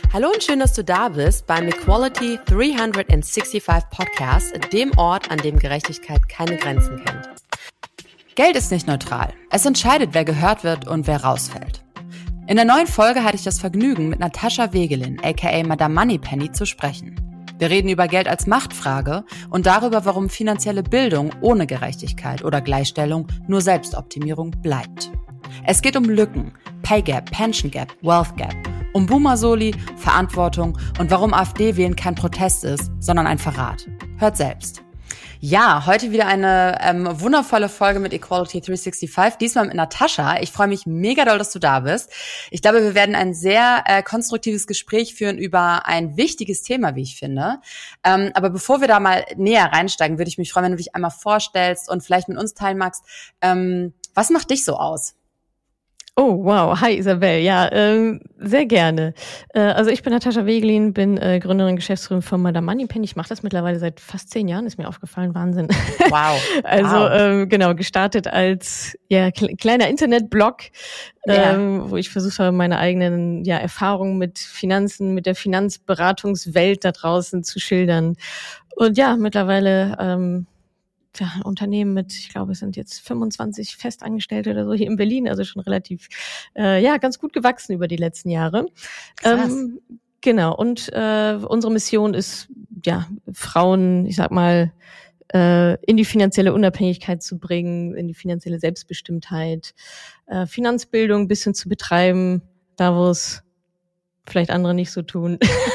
Hallo und schön, dass du da bist beim Equality 365 Podcast, dem Ort, an dem Gerechtigkeit keine Grenzen kennt. Geld ist nicht neutral. Es entscheidet, wer gehört wird und wer rausfällt. In der neuen Folge hatte ich das Vergnügen, mit Natascha Wegelin, aka Madame Moneypenny, zu sprechen. Wir reden über Geld als Machtfrage und darüber, warum finanzielle Bildung ohne Gerechtigkeit oder Gleichstellung nur Selbstoptimierung bleibt. Es geht um Lücken, Pay Gap, Pension Gap, Wealth Gap, um Boomer-Soli, Verantwortung und warum AfD-Wählen kein Protest ist, sondern ein Verrat. Hört selbst. Ja, heute wieder eine wundervolle Folge mit Equality 365, diesmal mit Natascha. Ich freue mich mega doll, dass du da bist. Ich glaube, wir werden ein sehr konstruktives Gespräch führen über ein wichtiges Thema, wie ich finde. Aber bevor wir da mal näher reinsteigen, würde ich mich freuen, wenn du dich einmal vorstellst und vielleicht mit uns teilen magst. Was macht dich so aus? Oh, wow. Hi, Isabel. Ja, sehr gerne. Also ich bin Natascha Wegelin, bin Gründerin und Geschäftsführerin von Madame Moneypenny. Ich mache das mittlerweile seit fast 10 Jahren, ist mir aufgefallen. Wahnsinn. Wow. Also genau, gestartet als kleiner Internetblog, wo ich versucht habe, meine eigenen Erfahrungen mit Finanzen, mit der Finanzberatungswelt da draußen zu schildern. Und ja, mittlerweile Unternehmen mit, ich glaube, es sind jetzt 25 Festangestellte oder so hier in Berlin, also schon relativ, ganz gut gewachsen über die letzten Jahre. Krass. Genau. Und unsere Mission ist, Frauen, ich sag mal, in die finanzielle Unabhängigkeit zu bringen, in die finanzielle Selbstbestimmtheit, Finanzbildung ein bisschen zu betreiben, da wo es vielleicht andere nicht so tun.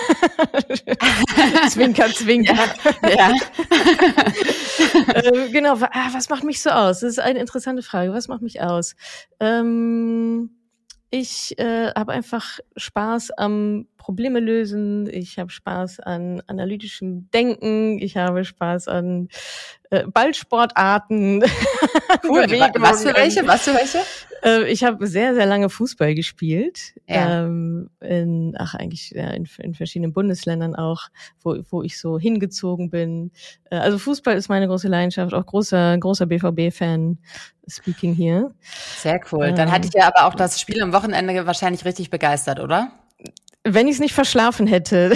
Zwinker, zwinker. Ja. Genau, was macht mich so aus? Das ist eine interessante Frage. Was macht mich aus? Ich habe einfach Spaß am Probleme lösen. Ich habe Spaß an analytischem Denken. Ich habe Spaß an Ballsportarten. Cool. Was für welche? Ich habe sehr, sehr lange Fußball gespielt. Ja. In verschiedenen Bundesländern auch, wo ich so hingezogen bin. Also Fußball ist meine große Leidenschaft, auch großer BVB-Fan. Speaking here. Sehr cool. Dann hatte ich ja aber auch das Spiel am Wochenende wahrscheinlich richtig begeistert, oder? Wenn ich es nicht verschlafen hätte.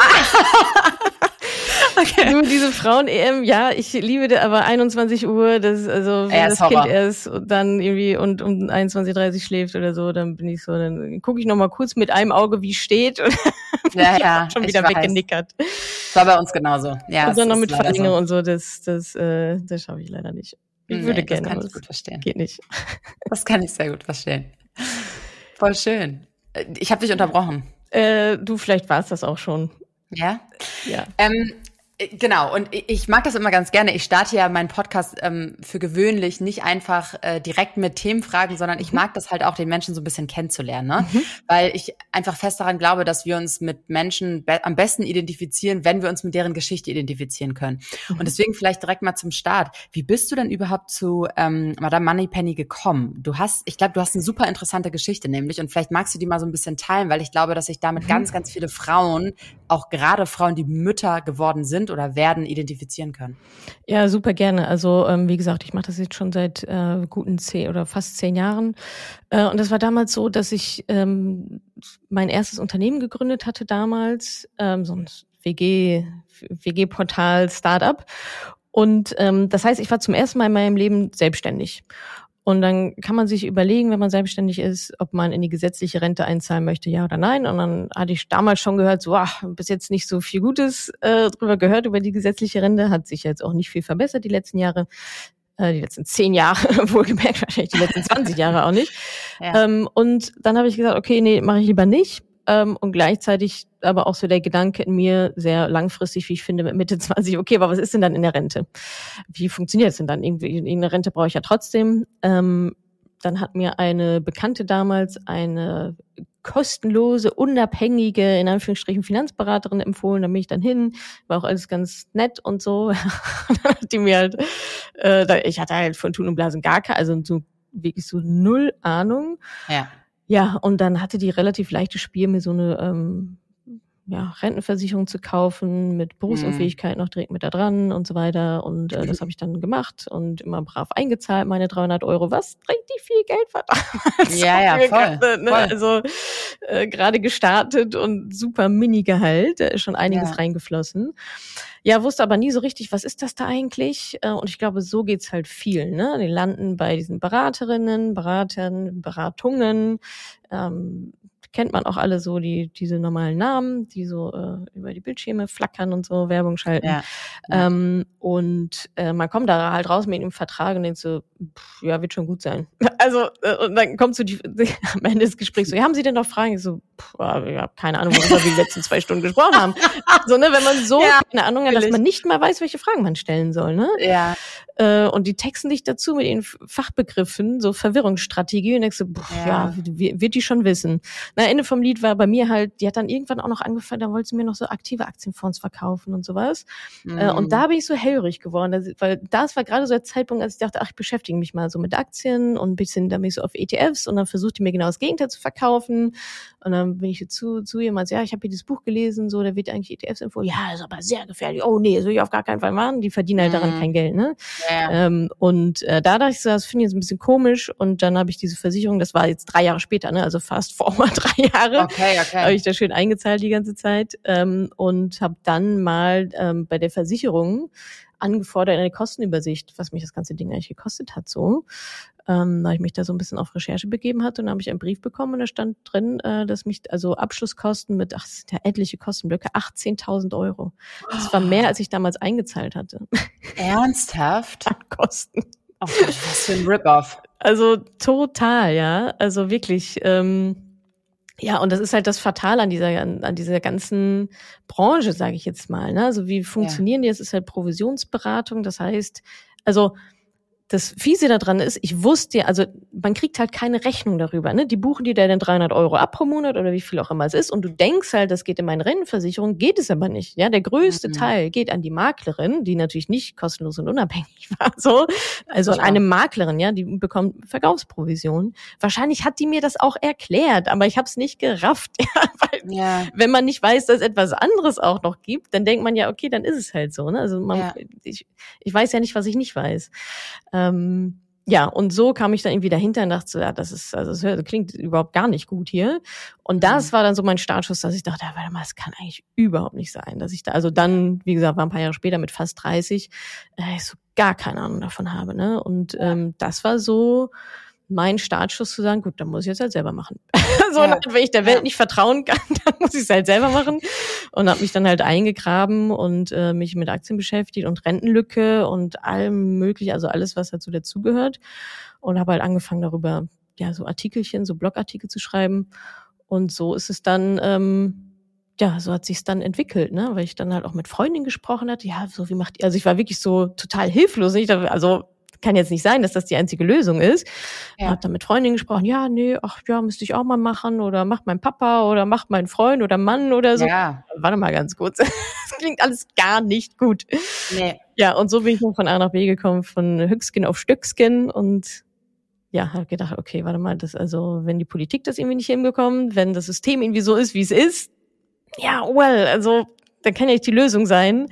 Okay. Nur diese Frauen-EM, ich liebe aber 21 Uhr, wenn das Kind erst dann irgendwie und um 21:30 schläft oder so, dann bin ich so, dann gucke ich noch mal kurz mit einem Auge, wie es steht und schon wieder weggenickert. Das war bei uns genauso. Ja, und dann noch mit Verlängerung und so, das schaffe ich leider nicht. Ich würde gerne, das kann ich gut verstehen. Geht nicht. Das kann ich sehr gut verstehen. Voll schön. Ich habe dich unterbrochen. Du, vielleicht war es das auch schon. Ja? Ja. Genau, und ich mag das immer ganz gerne. Ich starte ja meinen Podcast für gewöhnlich nicht einfach direkt mit Themenfragen, sondern ich mag das halt auch, den Menschen so ein bisschen kennenzulernen, ne? Weil ich einfach fest daran glaube, dass wir uns mit Menschen am besten identifizieren, wenn wir uns mit deren Geschichte identifizieren können. Und deswegen vielleicht direkt mal zum Start. Wie bist du denn überhaupt zu Madame Moneypenny gekommen? Ich glaube, du hast eine super interessante Geschichte nämlich, und vielleicht magst du die mal so ein bisschen teilen, weil ich glaube, dass sich damit ganz, ganz viele Frauen, auch gerade Frauen, die Mütter geworden sind oder werden, identifizieren können. Ja, super gerne. Also wie gesagt, ich mache das jetzt schon seit guten 10 oder fast 10 Jahren. Und das war damals so, dass ich mein erstes Unternehmen gegründet hatte damals, so ein WG-Portal, Startup. Und das heißt, ich war zum ersten Mal in meinem Leben selbstständig. Und dann kann man sich überlegen, wenn man selbstständig ist, ob man in die gesetzliche Rente einzahlen möchte, ja oder nein. Und dann hatte ich damals schon gehört, bis jetzt nicht so viel Gutes drüber gehört über die gesetzliche Rente. Hat sich jetzt auch nicht viel verbessert die letzten Jahre. Die letzten 10 Jahre, wohlgemerkt, wahrscheinlich die letzten 20 Jahre auch nicht. Ja. Und dann habe ich gesagt, okay, nee, mache ich lieber nicht. Und gleichzeitig aber auch so der Gedanke in mir, sehr langfristig, wie ich finde, mit Mitte 20, okay, aber was ist denn dann in der Rente? Wie funktioniert es denn dann? Irgendwie eine Rente brauche ich ja trotzdem. Dann hat mir eine Bekannte damals eine kostenlose, unabhängige, in Anführungsstrichen, Finanzberaterin empfohlen. Da bin ich dann hin, war auch alles ganz nett und so. Dann hat die mir halt, ich hatte halt von Tun und Blasen gar keine, also so wirklich so null Ahnung. Ja. Ja, und dann hatte die relativ leichtes Spiel, mir so eine Rentenversicherung zu kaufen, mit Berufsunfähigkeit noch direkt mit da dran und so weiter. Und das habe ich dann gemacht und immer brav eingezahlt, meine 300 €, was richtig viel Geld war damals. Ja, voll. Gerade, ne? Voll. Also gerade gestartet und super Mini-Gehalt, da ist schon einiges reingeflossen. Ja, wusste aber nie so richtig, was ist das da eigentlich? Und ich glaube, so geht's halt vielen, ne? Die landen bei diesen Beraterinnen, Beratern, Beratungen, kennt man auch alle so diese normalen Namen, die so über die Bildschirme flackern und so Werbung schalten. Ja. Und man kommt da halt raus mit einem Vertrag und denkt so, ja, wird schon gut sein. Also und dann kommt so am Ende des Gesprächs so, ja, haben Sie denn noch Fragen? Ich so, ich habe keine Ahnung, worüber wir die letzten 2 Stunden gesprochen haben. So, ne, wenn man so keine Ahnung hat, dass man nicht mal weiß, welche Fragen man stellen soll, ne? Ja. Und die texten dich dazu mit ihren Fachbegriffen, so Verwirrungsstrategie, und denkst du, wird die schon wissen. Na, Ende vom Lied war bei mir halt, die hat dann irgendwann auch noch angefangen, da wollte sie mir noch so aktive Aktienfonds verkaufen und sowas. Und da bin ich so hellhörig geworden, weil das war gerade so der Zeitpunkt, als ich dachte, ich beschäftige mich mal so mit Aktien und ein bisschen, da bin ich so auf ETFs und dann versuchte mir genau das Gegenteil zu verkaufen. Und dann bin ich zu ihr und ich habe hier dieses Buch gelesen, so, da wird eigentlich ETFs empfohlen. Ja, ist aber sehr gefährlich. Oh nee, das will ich auf gar keinen Fall machen. Die verdienen halt daran kein Geld, ne? Ja. Da dachte ich so, das finde ich jetzt ein bisschen komisch. Und dann habe ich diese Versicherung, das war jetzt 3 Jahre später, ne? Also fast vor 3 Jahre. Okay. Habe ich da schön eingezahlt die ganze Zeit. Und habe dann mal bei der Versicherung angefordert eine Kostenübersicht, was mich das ganze Ding eigentlich gekostet hat, so. Da ich mich da so ein bisschen auf Recherche begeben hatte, und dann habe ich einen Brief bekommen und da stand drin, dass mich, also Abschlusskosten mit, es sind ja etliche Kostenblöcke, 18.000 €. Das war mehr, als ich damals eingezahlt hatte. Ernsthaft? An Kosten. Oh Gott, was für ein Rip-Off. Also total, ja. Also wirklich, ja, und das ist halt das Fatale an dieser ganzen Branche, sage ich jetzt mal. Ne? Also wie funktionieren die? Es ist halt Provisionsberatung. Das heißt, also das Fiese daran ist, ich wusste ja, also man kriegt halt keine Rechnung darüber. Ne? Die buchen dir dann 300 € ab pro Monat oder wie viel auch immer es ist. Und du denkst halt, das geht in meine Rentenversicherung, geht es aber nicht. Ja, der größte Teil geht an die Maklerin, die natürlich nicht kostenlos und unabhängig war. So, also an eine Maklerin, ja, die bekommt Verkaufsprovision. Wahrscheinlich hat die mir das auch erklärt, aber ich habe es nicht gerafft. Ja, weil wenn man nicht weiß, dass es etwas anderes auch noch gibt, dann denkt man ja, okay, dann ist es halt so. Ne? Also ich weiß ja nicht, was ich nicht weiß. Ja, und so kam ich dann irgendwie dahinter und dachte so, ja, das klingt überhaupt gar nicht gut hier. Und das war dann so mein Startschuss, dass ich dachte, ja, warte mal, das kann eigentlich überhaupt nicht sein, dass ich da, also dann, wie gesagt, war ein paar Jahre später mit fast 30, ich so gar keine Ahnung davon habe, ne? Und das war so mein Startschuss zu sagen, gut, dann muss ich jetzt halt selber machen. Wenn ich der Welt nicht vertrauen kann, dann muss ich es halt selber machen. Und habe mich dann halt eingegraben und mich mit Aktien beschäftigt und Rentenlücke und allem möglichen, also alles, was dazu dazugehört. Und habe halt angefangen darüber, ja, so Artikelchen, so Blogartikel zu schreiben. Und so ist es dann, so hat sich's dann entwickelt, ne, weil ich dann halt auch mit Freundinnen gesprochen hatte. Ja, so wie macht ihr? Also ich war wirklich so total hilflos. Kann jetzt nicht sein, dass das die einzige Lösung ist. Ja. Hab dann mit Freundinnen gesprochen, ja, nee, müsste ich auch mal machen oder macht mein Papa oder macht mein Freund oder Mann oder so. Ja. Warte mal ganz kurz. Das klingt alles gar nicht gut. Nee. Ja, und so bin ich dann von A nach B gekommen, von Höchstgen auf Stöcksken und ja, habe gedacht, okay, warte mal, wenn die Politik das irgendwie nicht hinbekommt, wenn das System irgendwie so ist, wie es ist, ja, dann kann ja nicht die Lösung sein,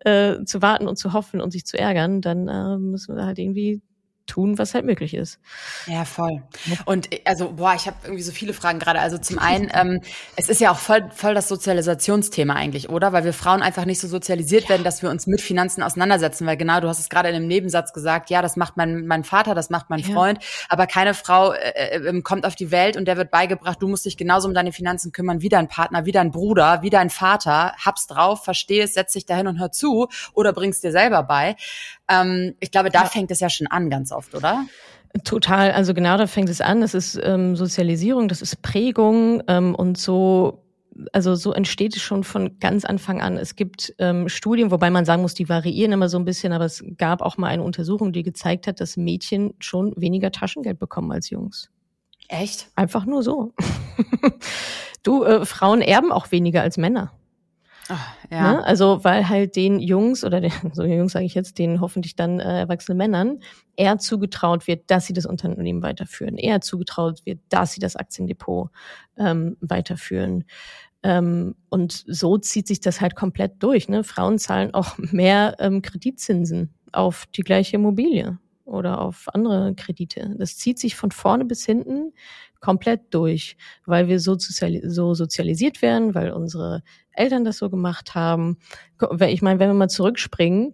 zu warten und zu hoffen und sich zu ärgern, dann müssen wir halt irgendwie tun, was halt möglich ist. Ja, voll. Und also, ich habe irgendwie so viele Fragen gerade. Also zum einen, es ist ja auch voll das Sozialisationsthema eigentlich, oder? Weil wir Frauen einfach nicht so sozialisiert werden, dass wir uns mit Finanzen auseinandersetzen. Weil genau, du hast es gerade in einem Nebensatz gesagt, ja, das macht mein Vater, das macht mein Freund. Aber keine Frau kommt auf die Welt und der wird beigebracht, du musst dich genauso um deine Finanzen kümmern wie dein Partner, wie dein Bruder, wie dein Vater. Hab's drauf, versteh es, setz dich dahin und hör zu oder bring's dir selber bei. Ich glaube, da fängt es ja schon an, ganz oft, oder? Total, also genau da fängt es an. Das ist Sozialisierung, das ist Prägung und so entsteht es schon von ganz Anfang an. Es gibt Studien, wobei man sagen muss, die variieren immer so ein bisschen, aber es gab auch mal eine Untersuchung, die gezeigt hat, dass Mädchen schon weniger Taschengeld bekommen als Jungs. Echt? Einfach nur so. Frauen erben auch weniger als Männer. Ach, ja. Ne? Also weil halt den Jungs Jungs sage ich jetzt, den hoffentlich dann erwachsenen Männern eher zugetraut wird, dass sie das Unternehmen weiterführen, eher zugetraut wird, dass sie das Aktiendepot weiterführen. Und so zieht sich das halt komplett durch. Ne? Frauen zahlen auch mehr Kreditzinsen auf die gleiche Immobilie oder auf andere Kredite. Das zieht sich von vorne bis hinten komplett durch, weil wir so sozialisiert werden, weil unsere Eltern das so gemacht haben. Ich meine, wenn wir mal zurückspringen,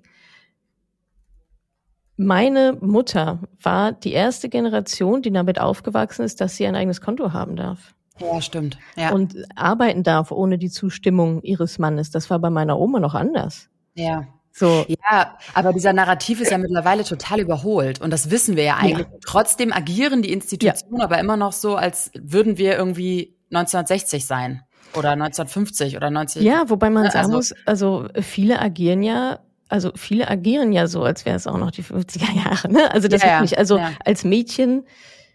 meine Mutter war die erste Generation, die damit aufgewachsen ist, dass sie ein eigenes Konto haben darf. Ja, stimmt. Ja. Und arbeiten darf ohne die Zustimmung ihres Mannes. Das war bei meiner Oma noch anders. Ja. So. Ja, aber dieser Narrativ ist ja mittlerweile total überholt. Und das wissen wir ja eigentlich. Ja. Trotzdem agieren die Institutionen aber immer noch so, als würden wir irgendwie 1960 sein. Oder 1950 oder 90. Ja, wobei man sagen muss, also viele agieren ja so, als wäre es auch noch die 50er Jahre. Ne? Also das wirklich, also als Mädchen,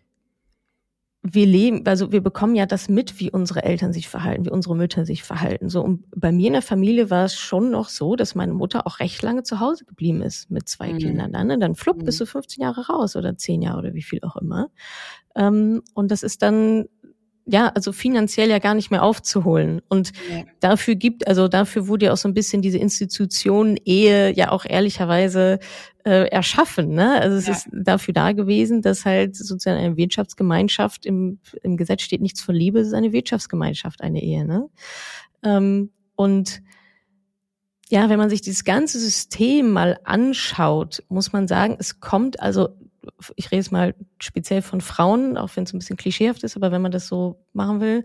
wir bekommen ja das mit, wie unsere Eltern sich verhalten, wie unsere Mütter sich verhalten. So, und bei mir in der Familie war es schon noch so, dass meine Mutter auch recht lange zu Hause geblieben ist mit 2 Kindern. Dann flupp, bist du 15 Jahre raus oder 10 Jahre oder wie viel auch immer. Und das ist dann also finanziell ja gar nicht mehr aufzuholen. Und dafür wurde ja auch so ein bisschen diese Institution Ehe ja auch ehrlicherweise erschaffen. Ne? Also es ist dafür da gewesen, dass halt sozusagen eine Wirtschaftsgemeinschaft, im Gesetz steht nichts von Liebe, es ist eine Wirtschaftsgemeinschaft, eine Ehe. Ne? Und ja, wenn man sich dieses ganze System mal anschaut, muss man sagen, es kommt ich rede jetzt mal speziell von Frauen, auch wenn es ein bisschen klischeehaft ist, aber wenn man das so machen will,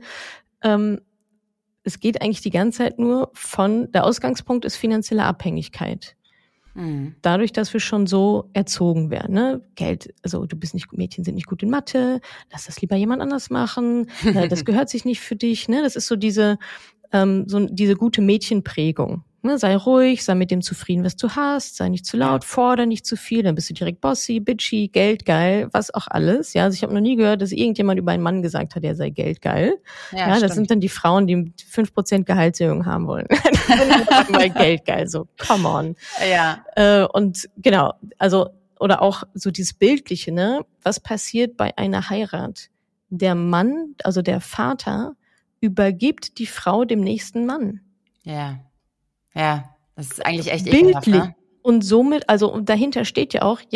es geht eigentlich die ganze Zeit nur der Ausgangspunkt ist finanzielle Abhängigkeit. Dadurch, dass wir schon so erzogen werden, ne? Geld, also Mädchen sind nicht gut in Mathe, lass das lieber jemand anders machen, das gehört sich nicht für dich, ne? Das ist so diese gute Mädchenprägung. Ne? Sei ruhig, sei mit dem zufrieden, was du hast, sei nicht zu laut, fordere nicht zu viel, dann bist du direkt bossy, bitchy, geldgeil, was auch alles. Ja, also ich habe noch nie gehört, dass irgendjemand über einen Mann gesagt hat, er sei geldgeil. Ja, das sind dann die Frauen, die 5% Gehaltserhöhung haben wollen. Die sind mal geldgeil, so come on. Ja. Und genau, also oder auch so dieses Bildliche, ne? Was passiert bei einer Heirat? Der Mann, also der Vater, übergibt die Frau dem nächsten Mann. Ja, das ist eigentlich echt ekelhaft, ne? Und somit, und dahinter steht ja auch,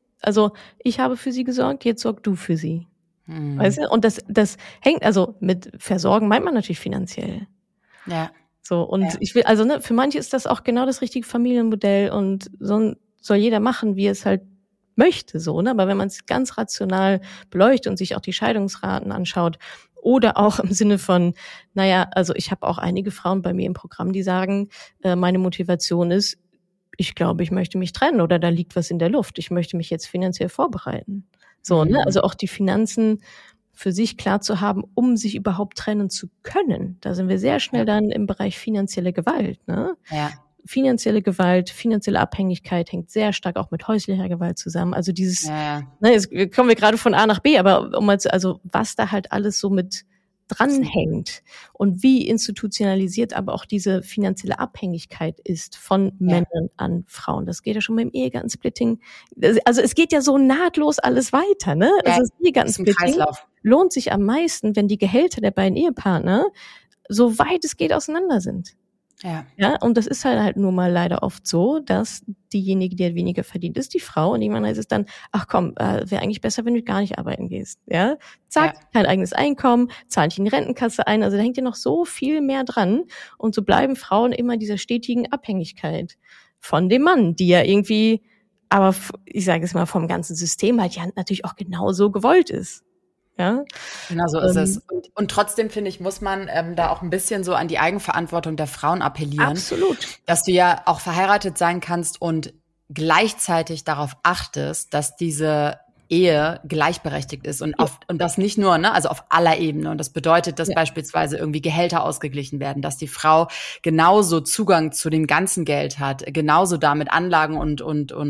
ich habe für sie gesorgt, jetzt sorg du für sie. Weißt du? Und das hängt, mit Versorgen meint man natürlich finanziell. Ja. So, und ich will, für manche ist das auch genau das richtige Familienmodell und so soll jeder machen, wie es halt möchte, so, ne? Aber wenn man es ganz rational beleuchtet und sich auch die Scheidungsraten anschaut, oder auch im Sinne von, ich habe auch einige Frauen bei mir im Programm, die sagen, meine Motivation ist, ich glaube, ich möchte mich trennen oder da liegt was in der Luft. Ich möchte mich jetzt finanziell vorbereiten. So, ne? Also auch die Finanzen für sich klar zu haben, um sich überhaupt trennen zu können. Da sind wir sehr schnell dann im Bereich finanzielle Gewalt, ne? Ja. Finanzielle Gewalt, finanzielle Abhängigkeit hängt sehr stark auch mit häuslicher Gewalt zusammen. Also jetzt kommen wir gerade von A nach B, aber was da halt alles so mit dranhängt und wie institutionalisiert aber auch diese finanzielle Abhängigkeit ist von Männern an Frauen. Das geht ja schon beim Ehegattensplitting. Also es geht ja so nahtlos alles weiter, ne? Also das Ehegattensplitting lohnt sich am meisten, wenn die Gehälter der beiden Ehepartner so weit es geht auseinander sind. Ja, und das ist halt nur mal leider oft so, dass diejenige, die halt weniger verdient, ist die Frau und irgendwann heißt es dann, ach komm, wäre eigentlich besser, wenn du gar nicht arbeiten gehst. Ja, zack, kein eigenes Einkommen, zahl nicht in die Rentenkasse ein, also da hängt ja noch so viel mehr dran und so bleiben Frauen immer in dieser stetigen Abhängigkeit von dem Mann, die ja irgendwie, aber ich sage es mal, vom ganzen System halt ja natürlich auch genau so gewollt ist. Ja, genau so ist es. Und trotzdem, finde ich, muss man da auch ein bisschen so an die Eigenverantwortung der Frauen appellieren. Absolut. Dass du ja auch verheiratet sein kannst und gleichzeitig darauf achtest, dass diese Ehe gleichberechtigt ist und das nicht nur, ne, also auf aller Ebene. Und das bedeutet, dass beispielsweise irgendwie Gehälter ausgeglichen werden, dass die Frau genauso Zugang zu dem ganzen Geld hat, genauso damit Anlagen und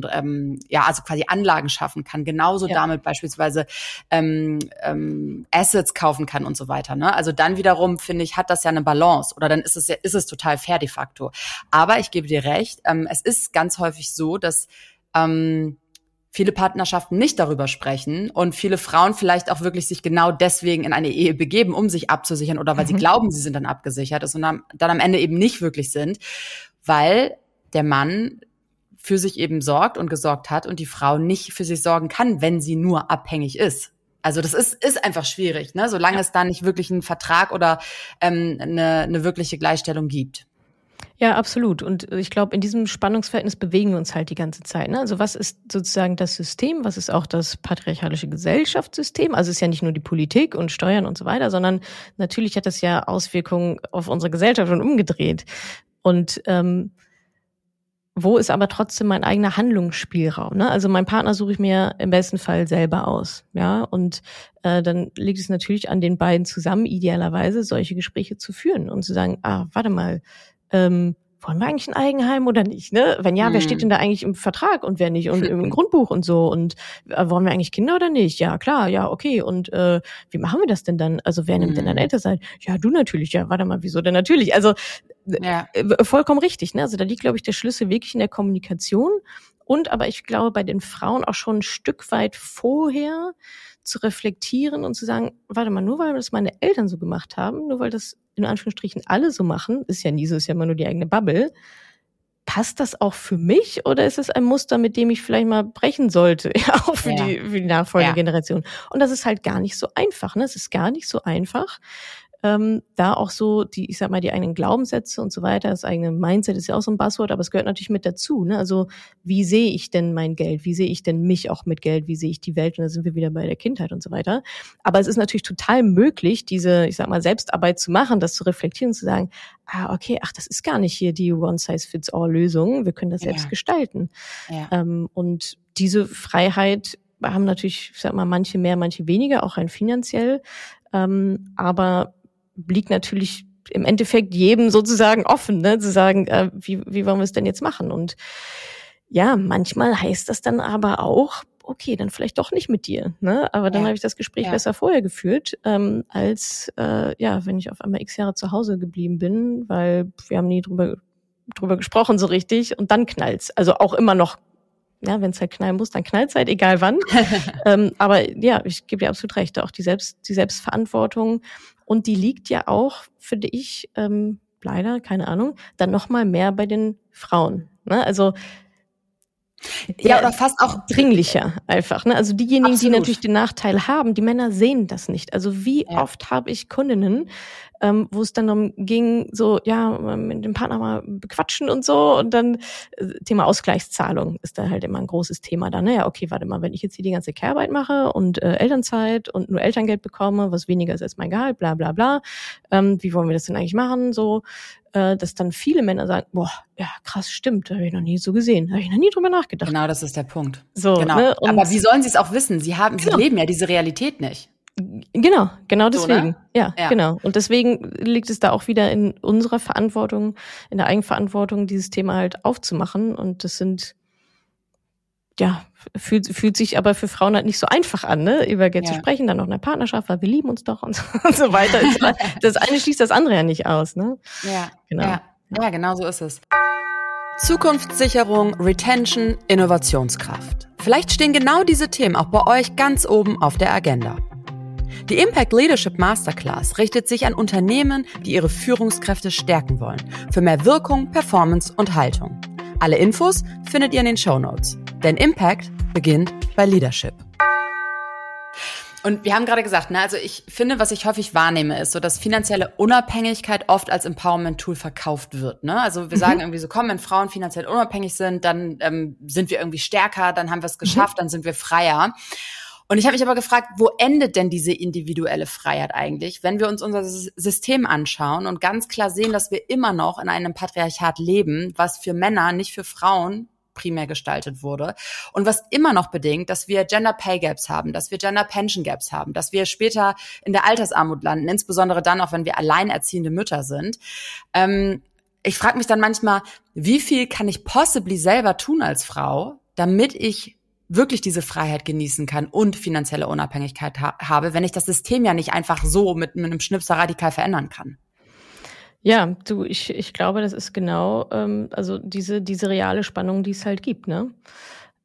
also quasi Anlagen schaffen kann, genauso damit beispielsweise Assets kaufen kann und so weiter. Ne? Also dann wiederum, finde ich, hat das ja eine Balance oder dann ist es total fair de facto. Aber ich gebe dir recht, es ist ganz häufig so, dass viele Partnerschaften nicht darüber sprechen und viele Frauen vielleicht auch wirklich sich genau deswegen in eine Ehe begeben, um sich abzusichern oder weil sie glauben, sie sind dann abgesichert und dann am Ende eben nicht wirklich sind, weil der Mann für sich eben sorgt und gesorgt hat und die Frau nicht für sich sorgen kann, wenn sie nur abhängig ist. Also das ist einfach schwierig, ne? Solange es da nicht wirklich einen Vertrag oder eine wirkliche Gleichstellung gibt. Ja, absolut. Und ich glaube, in diesem Spannungsverhältnis bewegen wir uns halt die ganze Zeit. Ne? Also was ist sozusagen das System? Was ist auch das patriarchalische Gesellschaftssystem? Also es ist ja nicht nur die Politik und Steuern und so weiter, sondern natürlich hat das ja Auswirkungen auf unsere Gesellschaft und umgedreht. Und wo ist aber trotzdem mein eigener Handlungsspielraum? Ne? Also meinen Partner suche ich mir im besten Fall selber aus. Ja, und dann liegt es natürlich an den beiden zusammen, idealerweise solche Gespräche zu führen und zu sagen, warte mal, wollen wir eigentlich ein Eigenheim oder nicht? Ne? Wenn ja, wer steht denn da eigentlich im Vertrag und wer nicht und im Grundbuch und so? Und wollen wir eigentlich Kinder oder nicht? Ja, klar, ja, okay. Und wie machen wir das denn dann? Also wer nimmt denn dann Elternzeit? Ja, du natürlich. Ja, warte mal, wieso denn natürlich? Also vollkommen richtig. Ne? Also da liegt, glaube ich, der Schlüssel wirklich in der Kommunikation. Und aber ich glaube, bei den Frauen auch schon ein Stück weit vorher zu reflektieren und zu sagen, warte mal, nur weil das meine Eltern so gemacht haben, nur weil das in Anführungsstrichen alle so machen, ist ja nie so, ist ja immer nur die eigene Bubble, passt das auch für mich oder ist es ein Muster, mit dem ich vielleicht mal brechen sollte, ja, auch für die nachfolgende Generation? Und das ist halt gar nicht so einfach, ne? Es ist gar nicht so einfach, da auch so die, ich sag mal, die eigenen Glaubenssätze und so weiter, das eigene Mindset ist ja auch so ein Buzzword, aber es gehört natürlich mit dazu, ne? Also, wie sehe ich denn mein Geld? Wie sehe ich denn mich auch mit Geld? Wie sehe ich die Welt? Und da sind wir wieder bei der Kindheit und so weiter. Aber es ist natürlich total möglich, diese, ich sag mal, Selbstarbeit zu machen, das zu reflektieren und zu sagen, okay, das ist gar nicht hier die One-Size-Fits-all-Lösung. Wir können das selbst gestalten. Ja. Und diese Freiheit haben natürlich, ich sag mal, manche mehr, manche weniger, auch rein finanziell. Aber liegt natürlich im Endeffekt jedem sozusagen offen, ne, zu sagen, wie wollen wir es denn jetzt machen? Und ja, manchmal heißt das dann aber auch, okay, dann vielleicht doch nicht mit dir, ne? Aber dann habe ich das Gespräch besser vorher geführt, als wenn ich auf einmal x Jahre zu Hause geblieben bin, weil wir haben nie drüber gesprochen so richtig und dann knallt's. Also auch immer noch. Ja, wenn es halt knallen muss, dann knallt's halt, egal wann. Aber ja, ich gebe dir absolut recht, auch die Selbstverantwortung. Und die liegt ja auch, finde ich, leider, keine Ahnung, dann nochmal mehr bei den Frauen. Ne? Also oder fast auch dringlicher einfach. Ne? Also diejenigen, die natürlich den Nachteil haben, die Männer sehen das nicht. Also wie oft habe ich Kundinnen, wo es dann darum ging, so, mit dem Partner mal bequatschen und so und dann Thema Ausgleichszahlung ist da halt immer ein großes Thema dann. Ja, okay, warte mal, wenn ich jetzt hier die ganze Care-Arbeit mache und Elternzeit und nur Elterngeld bekomme, was weniger ist als mein Gehalt, bla bla bla, wie wollen wir das denn eigentlich machen, so, dass dann viele Männer sagen, boah, ja, krass, stimmt, habe ich noch nie so gesehen, habe ich noch nie drüber nachgedacht. Genau, das ist der Punkt. So, genau. Ne? Aber wie sollen sie es auch wissen? Sie leben ja diese Realität nicht. Genau deswegen. So, ne? Ja, genau. Und deswegen liegt es da auch wieder in unserer Verantwortung, in der Eigenverantwortung, dieses Thema halt aufzumachen. Und das fühlt sich aber für Frauen halt nicht so einfach an, ne, über Geld zu sprechen, dann noch in der Partnerschaft, weil wir lieben uns doch und so weiter. Das eine schließt das andere ja nicht aus, ne? Ja, genau. Ja, genau so ist es. Zukunftssicherung, Retention, Innovationskraft. Vielleicht stehen genau diese Themen auch bei euch ganz oben auf der Agenda. Die Impact Leadership Masterclass richtet sich an Unternehmen, die ihre Führungskräfte stärken wollen. Für mehr Wirkung, Performance und Haltung. Alle Infos findet ihr in den Shownotes. Denn Impact beginnt bei Leadership. Und wir haben gerade gesagt, also ich finde, was ich häufig wahrnehme, ist so, dass finanzielle Unabhängigkeit oft als Empowerment-Tool verkauft wird. Ne? Also wir sagen irgendwie so, komm, wenn Frauen finanziell unabhängig sind, dann sind wir irgendwie stärker, dann haben wir es geschafft, dann sind wir freier. Und ich habe mich aber gefragt, wo endet denn diese individuelle Freiheit eigentlich, wenn wir uns unser System anschauen und ganz klar sehen, dass wir immer noch in einem Patriarchat leben, was für Männer, nicht für Frauen primär gestaltet wurde und was immer noch bedingt, dass wir Gender Pay Gaps haben, dass wir Gender Pension Gaps haben, dass wir später in der Altersarmut landen, insbesondere dann auch, wenn wir alleinerziehende Mütter sind. Ich frage mich dann manchmal, wie viel kann ich possibly selber tun als Frau, damit ich wirklich diese Freiheit genießen kann und finanzielle Unabhängigkeit habe, wenn ich das System ja nicht einfach so mit einem Schnipser radikal verändern kann. Ja, ich glaube, das ist genau, also diese reale Spannung, die es halt gibt, ne?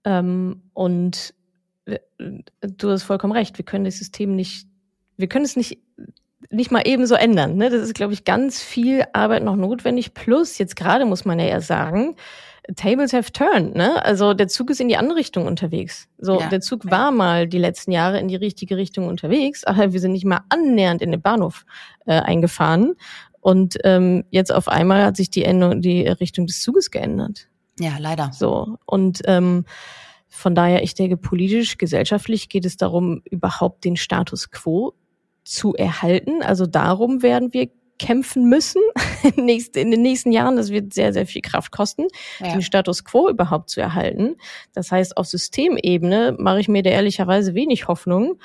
Und du hast vollkommen recht, wir können es nicht mal ebenso ändern. Ne? Das ist, glaube ich, ganz viel Arbeit noch notwendig. Plus, jetzt gerade muss man ja eher sagen, Tables have turned, ne? Also der Zug ist in die andere Richtung unterwegs. So, der Zug war mal die letzten Jahre in die richtige Richtung unterwegs, aber wir sind nicht mal annähernd in den Bahnhof eingefahren. Und jetzt auf einmal hat sich die Richtung des Zuges geändert. Ja, leider. So, und von daher, ich denke, politisch, gesellschaftlich geht es darum, überhaupt den Status quo zu erhalten. Also darum werden wir kämpfen müssen in den nächsten Jahren. Das wird sehr, sehr viel Kraft kosten, den Status quo überhaupt zu erhalten. Das heißt, auf Systemebene mache ich mir da ehrlicherweise wenig Hoffnung.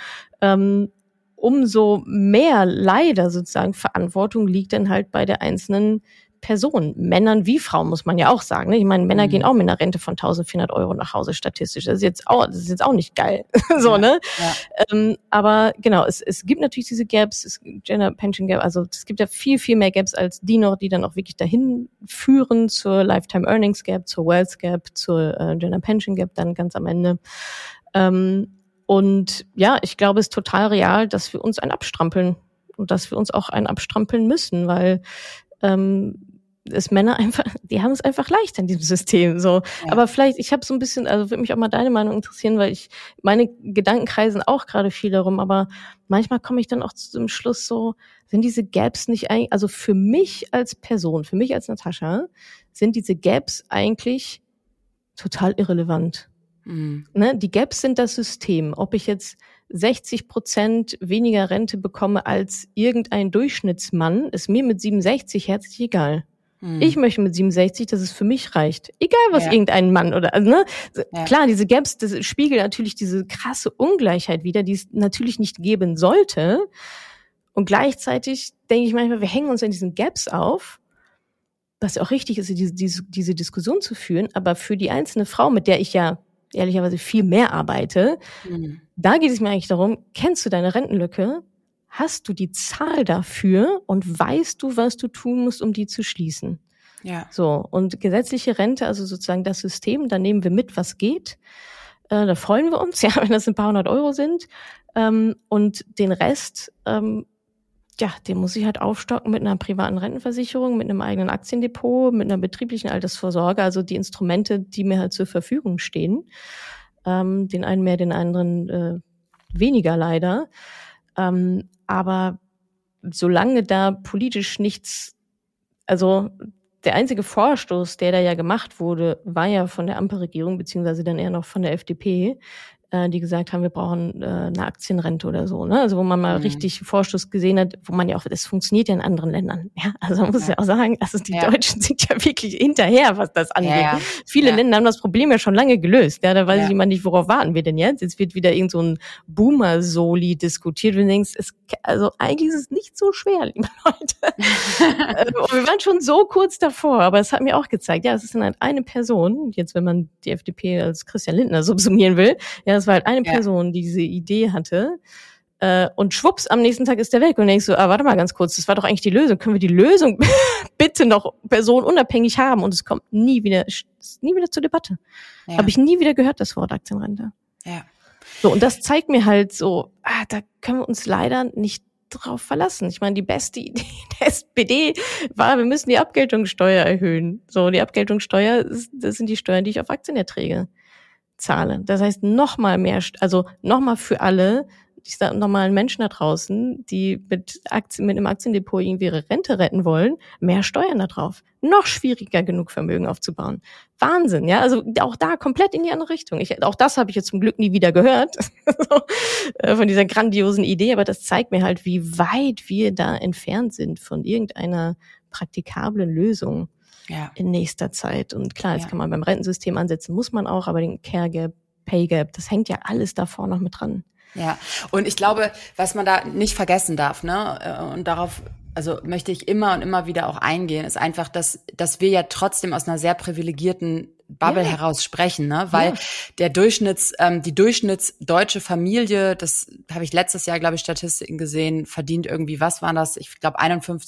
Umso mehr leider sozusagen Verantwortung liegt dann halt bei der einzelnen Person, Männern wie Frauen, muss man ja auch sagen. Ich meine, Männer gehen auch mit einer Rente von 1.400 € nach Hause statistisch. Das ist jetzt auch nicht geil. So, ne? Ja. Aber genau, es gibt natürlich diese Gaps, es gibt Gender Pension Gap, also es gibt ja viel, viel mehr Gaps als die noch, die dann auch wirklich dahin führen zur Lifetime Earnings Gap, zur Wealth Gap, zur Gender Pension Gap dann ganz am Ende. Und ja, ich glaube, es ist total real, dass wir uns einen abstrampeln und dass wir uns auch einen abstrampeln müssen, weil es Männer einfach, die haben es einfach leicht in diesem System, so. Ja. Aber vielleicht, ich habe so ein bisschen, also würde mich auch mal deine Meinung interessieren, weil meine Gedanken kreisen auch gerade viel darum, aber manchmal komme ich dann auch zu dem Schluss so, sind diese Gaps nicht eigentlich, also für mich als Person, für mich als Natascha, sind diese Gaps eigentlich total irrelevant. Ne? Die Gaps sind das System. Ob ich jetzt 60% weniger Rente bekomme als irgendein Durchschnittsmann, ist mir mit 67 herzlich egal. Ich möchte mit 67, dass es für mich reicht. Egal, was irgendein Mann oder, also, ne? Klar, diese Gaps, das spiegelt natürlich diese krasse Ungleichheit wider, die es natürlich nicht geben sollte. Und gleichzeitig denke ich manchmal, wir hängen uns in diesen Gaps auf, was ja auch richtig ist, diese Diskussion zu führen, aber für die einzelne Frau, mit der ich ja ehrlicherweise viel mehr arbeite, da geht es mir eigentlich darum, kennst du deine Rentenlücke? Hast du die Zahl dafür und weißt du, was du tun musst, um die zu schließen? Ja. So, und gesetzliche Rente, also sozusagen das System, da nehmen wir mit, was geht. Da freuen wir uns, ja, wenn das ein paar 100 € sind. Und den Rest, den muss ich halt aufstocken mit einer privaten Rentenversicherung, mit einem eigenen Aktiendepot, mit einer betrieblichen Altersvorsorge, also die Instrumente, die mir halt zur Verfügung stehen. Den einen mehr, den anderen weniger leider. Aber solange da politisch nichts, also der einzige Vorstoß, der da ja gemacht wurde, war ja von der Ampelregierung, beziehungsweise dann eher noch von der FDP, die gesagt haben, wir brauchen eine Aktienrente oder so, ne? Also wo man mal richtig Vorstoß gesehen hat, wo man ja auch, das funktioniert ja in anderen Ländern. Ja, also man muss ja auch sagen, also die Deutschen sind ja wirklich hinterher, was das angeht. Ja. Viele Länder haben das Problem ja schon lange gelöst. Ja, da weiß ich immer nicht, worauf warten wir denn jetzt? Jetzt wird wieder irgend so ein Boomer-Soli diskutiert. Und du denkst, also eigentlich ist es nicht so schwer, liebe Leute. Und wir waren schon so kurz davor, aber es hat mir auch gezeigt, ja, es ist dann halt eine Person, jetzt wenn man die FDP als Christian Lindner subsumieren will, ja, das war halt eine Person, die diese Idee hatte. Und schwupps, am nächsten Tag ist der weg. Und denkst du, warte mal ganz kurz, das war doch eigentlich die Lösung. Können wir die Lösung bitte noch personenunabhängig haben? Und es kommt nie wieder zur Debatte. Ja. Habe ich nie wieder gehört, das Wort Aktienrente. Ja. So, und das zeigt mir halt so, da können wir uns leider nicht drauf verlassen. Ich meine, die beste Idee der SPD war, wir müssen die Abgeltungssteuer erhöhen. So, die Abgeltungssteuer, das sind die Steuern, die ich auf Aktienerträge zahle. Das heißt, nochmal mehr, also nochmal für alle, diese normalen Menschen da draußen, die mit einem Aktiendepot irgendwie ihre Rente retten wollen, mehr Steuern da drauf. Noch schwieriger genug Vermögen aufzubauen. Wahnsinn, ja, also auch da komplett in die andere Richtung. Auch das habe ich jetzt zum Glück nie wieder gehört, von dieser grandiosen Idee, aber das zeigt mir halt, wie weit wir da entfernt sind von irgendeiner praktikablen Lösung. Ja. In nächster Zeit. Und klar, jetzt kann man beim Rentensystem ansetzen, muss man auch, aber den Care Gap, Pay Gap, das hängt ja alles davor noch mit dran. Ja, und ich glaube, was man da nicht vergessen darf, ne, und darauf, also möchte ich immer und immer wieder auch eingehen, ist einfach, dass wir ja trotzdem aus einer sehr privilegierten Bubble heraus sprechen, ne? Weil die durchschnittsdeutsche Familie, das habe ich letztes Jahr, glaube ich, Statistiken gesehen, verdient irgendwie, was waren das? Ich glaube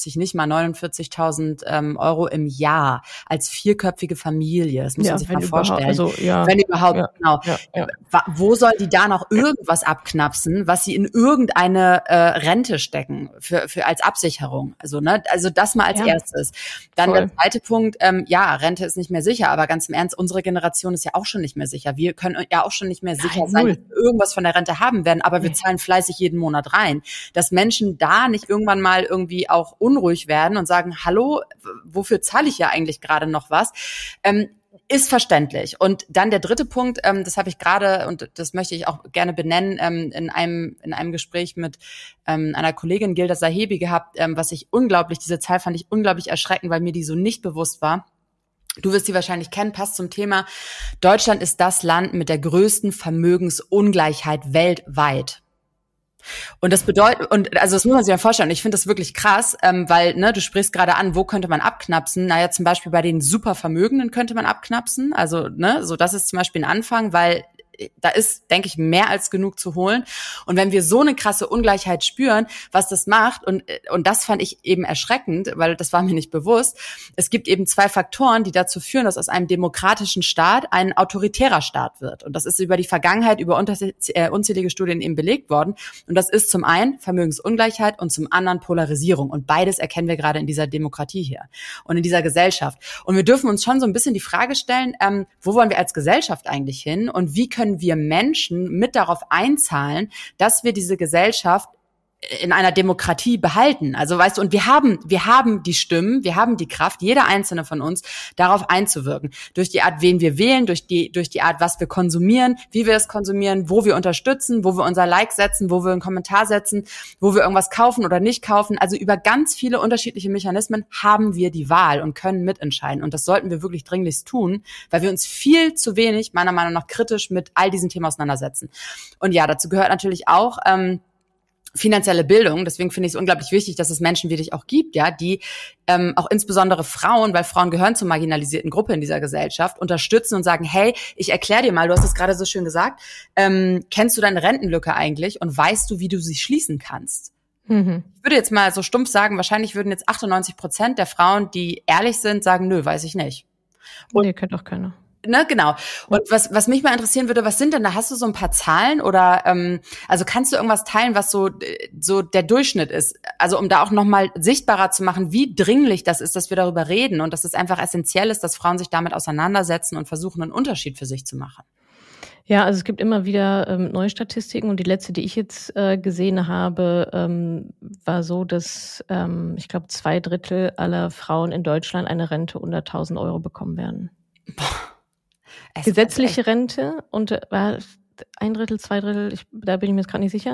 49.000 Euro im Jahr als vierköpfige Familie. Das muss man sich mal vorstellen. Wenn überhaupt, genau. Ja. Wo soll die da noch irgendwas abknapsen, was sie in irgendeine Rente stecken für als Absicherung? Also, ne? Also das mal als erstes. Dann der zweite Punkt, Rente ist nicht mehr sicher, aber ganz im Ernst, unsere Generation ist ja auch schon nicht mehr sicher. Wir können ja auch schon nicht mehr sicher sein, dass wir irgendwas von der Rente haben werden, aber wir zahlen fleißig jeden Monat rein. Dass Menschen da nicht irgendwann mal irgendwie auch unruhig werden und sagen, hallo, wofür zahle ich ja eigentlich gerade noch was? Ist verständlich. Und dann der dritte Punkt, das habe ich gerade, und das möchte ich auch gerne benennen, in einem Gespräch mit einer Kollegin Gilda Sahebi gehabt, diese Zahl fand ich unglaublich erschreckend, weil mir die so nicht bewusst war. Du wirst sie wahrscheinlich kennen, passt zum Thema. Deutschland ist das Land mit der größten Vermögensungleichheit weltweit. Und das bedeutet, also das muss man sich mal vorstellen, und ich finde das wirklich krass, weil, ne, du sprichst gerade an, wo könnte man abknapsen? Naja, zum Beispiel bei den Supervermögenden könnte man abknapsen, also, ne, so das ist zum Beispiel ein Anfang, weil da ist, denke ich, mehr als genug zu holen. Und wenn wir so eine krasse Ungleichheit spüren, was das macht, und das fand ich eben erschreckend, weil das war mir nicht bewusst, es gibt eben zwei Faktoren, die dazu führen, dass aus einem demokratischen Staat ein autoritärer Staat wird. Und das ist über die Vergangenheit, über unzählige Studien eben belegt worden. Und das ist zum einen Vermögensungleichheit und zum anderen Polarisierung. Und beides erkennen wir gerade in dieser Demokratie hier und in dieser Gesellschaft. Und wir dürfen uns schon so ein bisschen die Frage stellen, wo wollen wir als Gesellschaft eigentlich hin und wie können wir Menschen mit darauf einzahlen, dass wir diese Gesellschaft in einer Demokratie behalten. Also weißt du, und wir haben die Stimmen, wir haben die Kraft, jeder einzelne von uns, darauf einzuwirken. Durch die Art, wen wir wählen, durch die Art, was wir konsumieren, wie wir es konsumieren, wo wir unterstützen, wo wir unser Like setzen, wo wir einen Kommentar setzen, wo wir irgendwas kaufen oder nicht kaufen. Also über ganz viele unterschiedliche Mechanismen haben wir die Wahl und können mitentscheiden. Und das sollten wir wirklich dringlichst tun, weil wir uns viel zu wenig, meiner Meinung nach, kritisch mit all diesen Themen auseinandersetzen. Und ja, dazu gehört natürlich auch finanzielle Bildung. Deswegen finde ich es unglaublich wichtig, dass es Menschen wie dich auch gibt, ja, die auch insbesondere Frauen, weil Frauen gehören zur marginalisierten Gruppe in dieser Gesellschaft, unterstützen und sagen, hey, ich erkläre dir mal, du hast es gerade so schön gesagt, kennst du deine Rentenlücke eigentlich und weißt du, wie du sie schließen kannst? Mhm. Ich würde jetzt mal so stumpf sagen, wahrscheinlich würden jetzt 98% der Frauen, die ehrlich sind, sagen, nö, weiß ich nicht. Und nee, kennt doch keiner. Ne, genau. Und was mich mal interessieren würde, was sind denn da? Hast du so ein paar Zahlen oder also kannst du irgendwas teilen, was so der Durchschnitt ist? Also um da auch nochmal sichtbarer zu machen, wie dringlich das ist, dass wir darüber reden und dass es einfach essentiell ist, dass Frauen sich damit auseinandersetzen und versuchen, einen Unterschied für sich zu machen. Ja, also es gibt immer wieder neue Statistiken und die letzte, die ich jetzt gesehen habe, war so, dass ich glaube 2/3 aller Frauen in Deutschland eine Rente unter 1.000 Euro bekommen werden. Boah. Gesetzliche Rente und 1/3, 2/3, da bin ich mir jetzt gerade nicht sicher.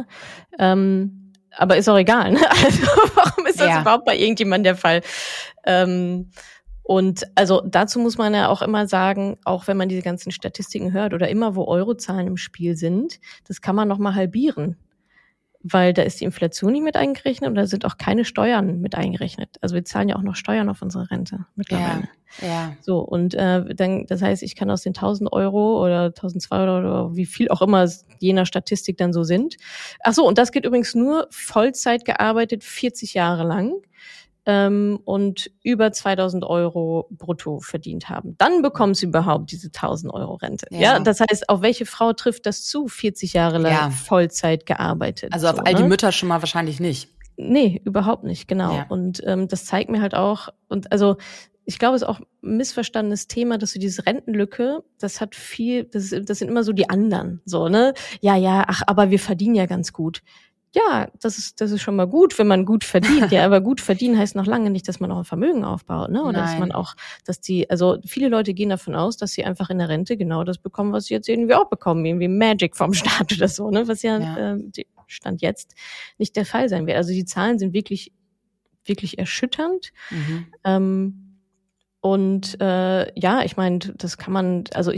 Aber ist auch egal, ne? Also warum ist das überhaupt bei irgendjemandem der Fall? Und also dazu muss man ja auch immer sagen, auch wenn man diese ganzen Statistiken hört oder immer wo Eurozahlen im Spiel sind, das kann man noch mal halbieren. Weil da ist die Inflation nicht mit eingerechnet und da sind auch keine Steuern mit eingerechnet. Also wir zahlen ja auch noch Steuern auf unsere Rente mittlerweile. Ja. So, und dann, das heißt, ich kann aus den 1.000 Euro oder 1.200 oder wie viel auch immer je nach Statistik dann so sind. Ach so, und das geht übrigens nur Vollzeit gearbeitet, 40 Jahre lang. Und über 2.000 Euro brutto verdient haben. Dann bekommen sie überhaupt diese 1.000 Euro Rente. Ja, das heißt, auf welche Frau trifft das zu, 40 Jahre lang Vollzeit gearbeitet? Also auf all die Mütter schon mal wahrscheinlich nicht. Nee, überhaupt nicht, genau. Ja. Und das zeigt mir halt auch, und also ich glaube, es ist auch ein missverstandenes Thema, dass du diese Rentenlücke, das hat viel, das sind immer so die anderen, so, ne? Ja, ach, aber wir verdienen ja ganz gut. Ja, das ist schon mal gut, wenn man gut verdient. Ja, aber gut verdienen heißt noch lange nicht, dass man auch ein Vermögen aufbaut, ne? Oder dass man auch, also viele Leute gehen davon aus, dass sie einfach in der Rente genau das bekommen, was sie jetzt irgendwie auch bekommen, irgendwie Magic vom Staat oder so, ne? Was Stand jetzt nicht der Fall sein wird. Also die Zahlen sind wirklich, wirklich erschütternd. Mhm. Und ich meine, das kann man, also ich meine,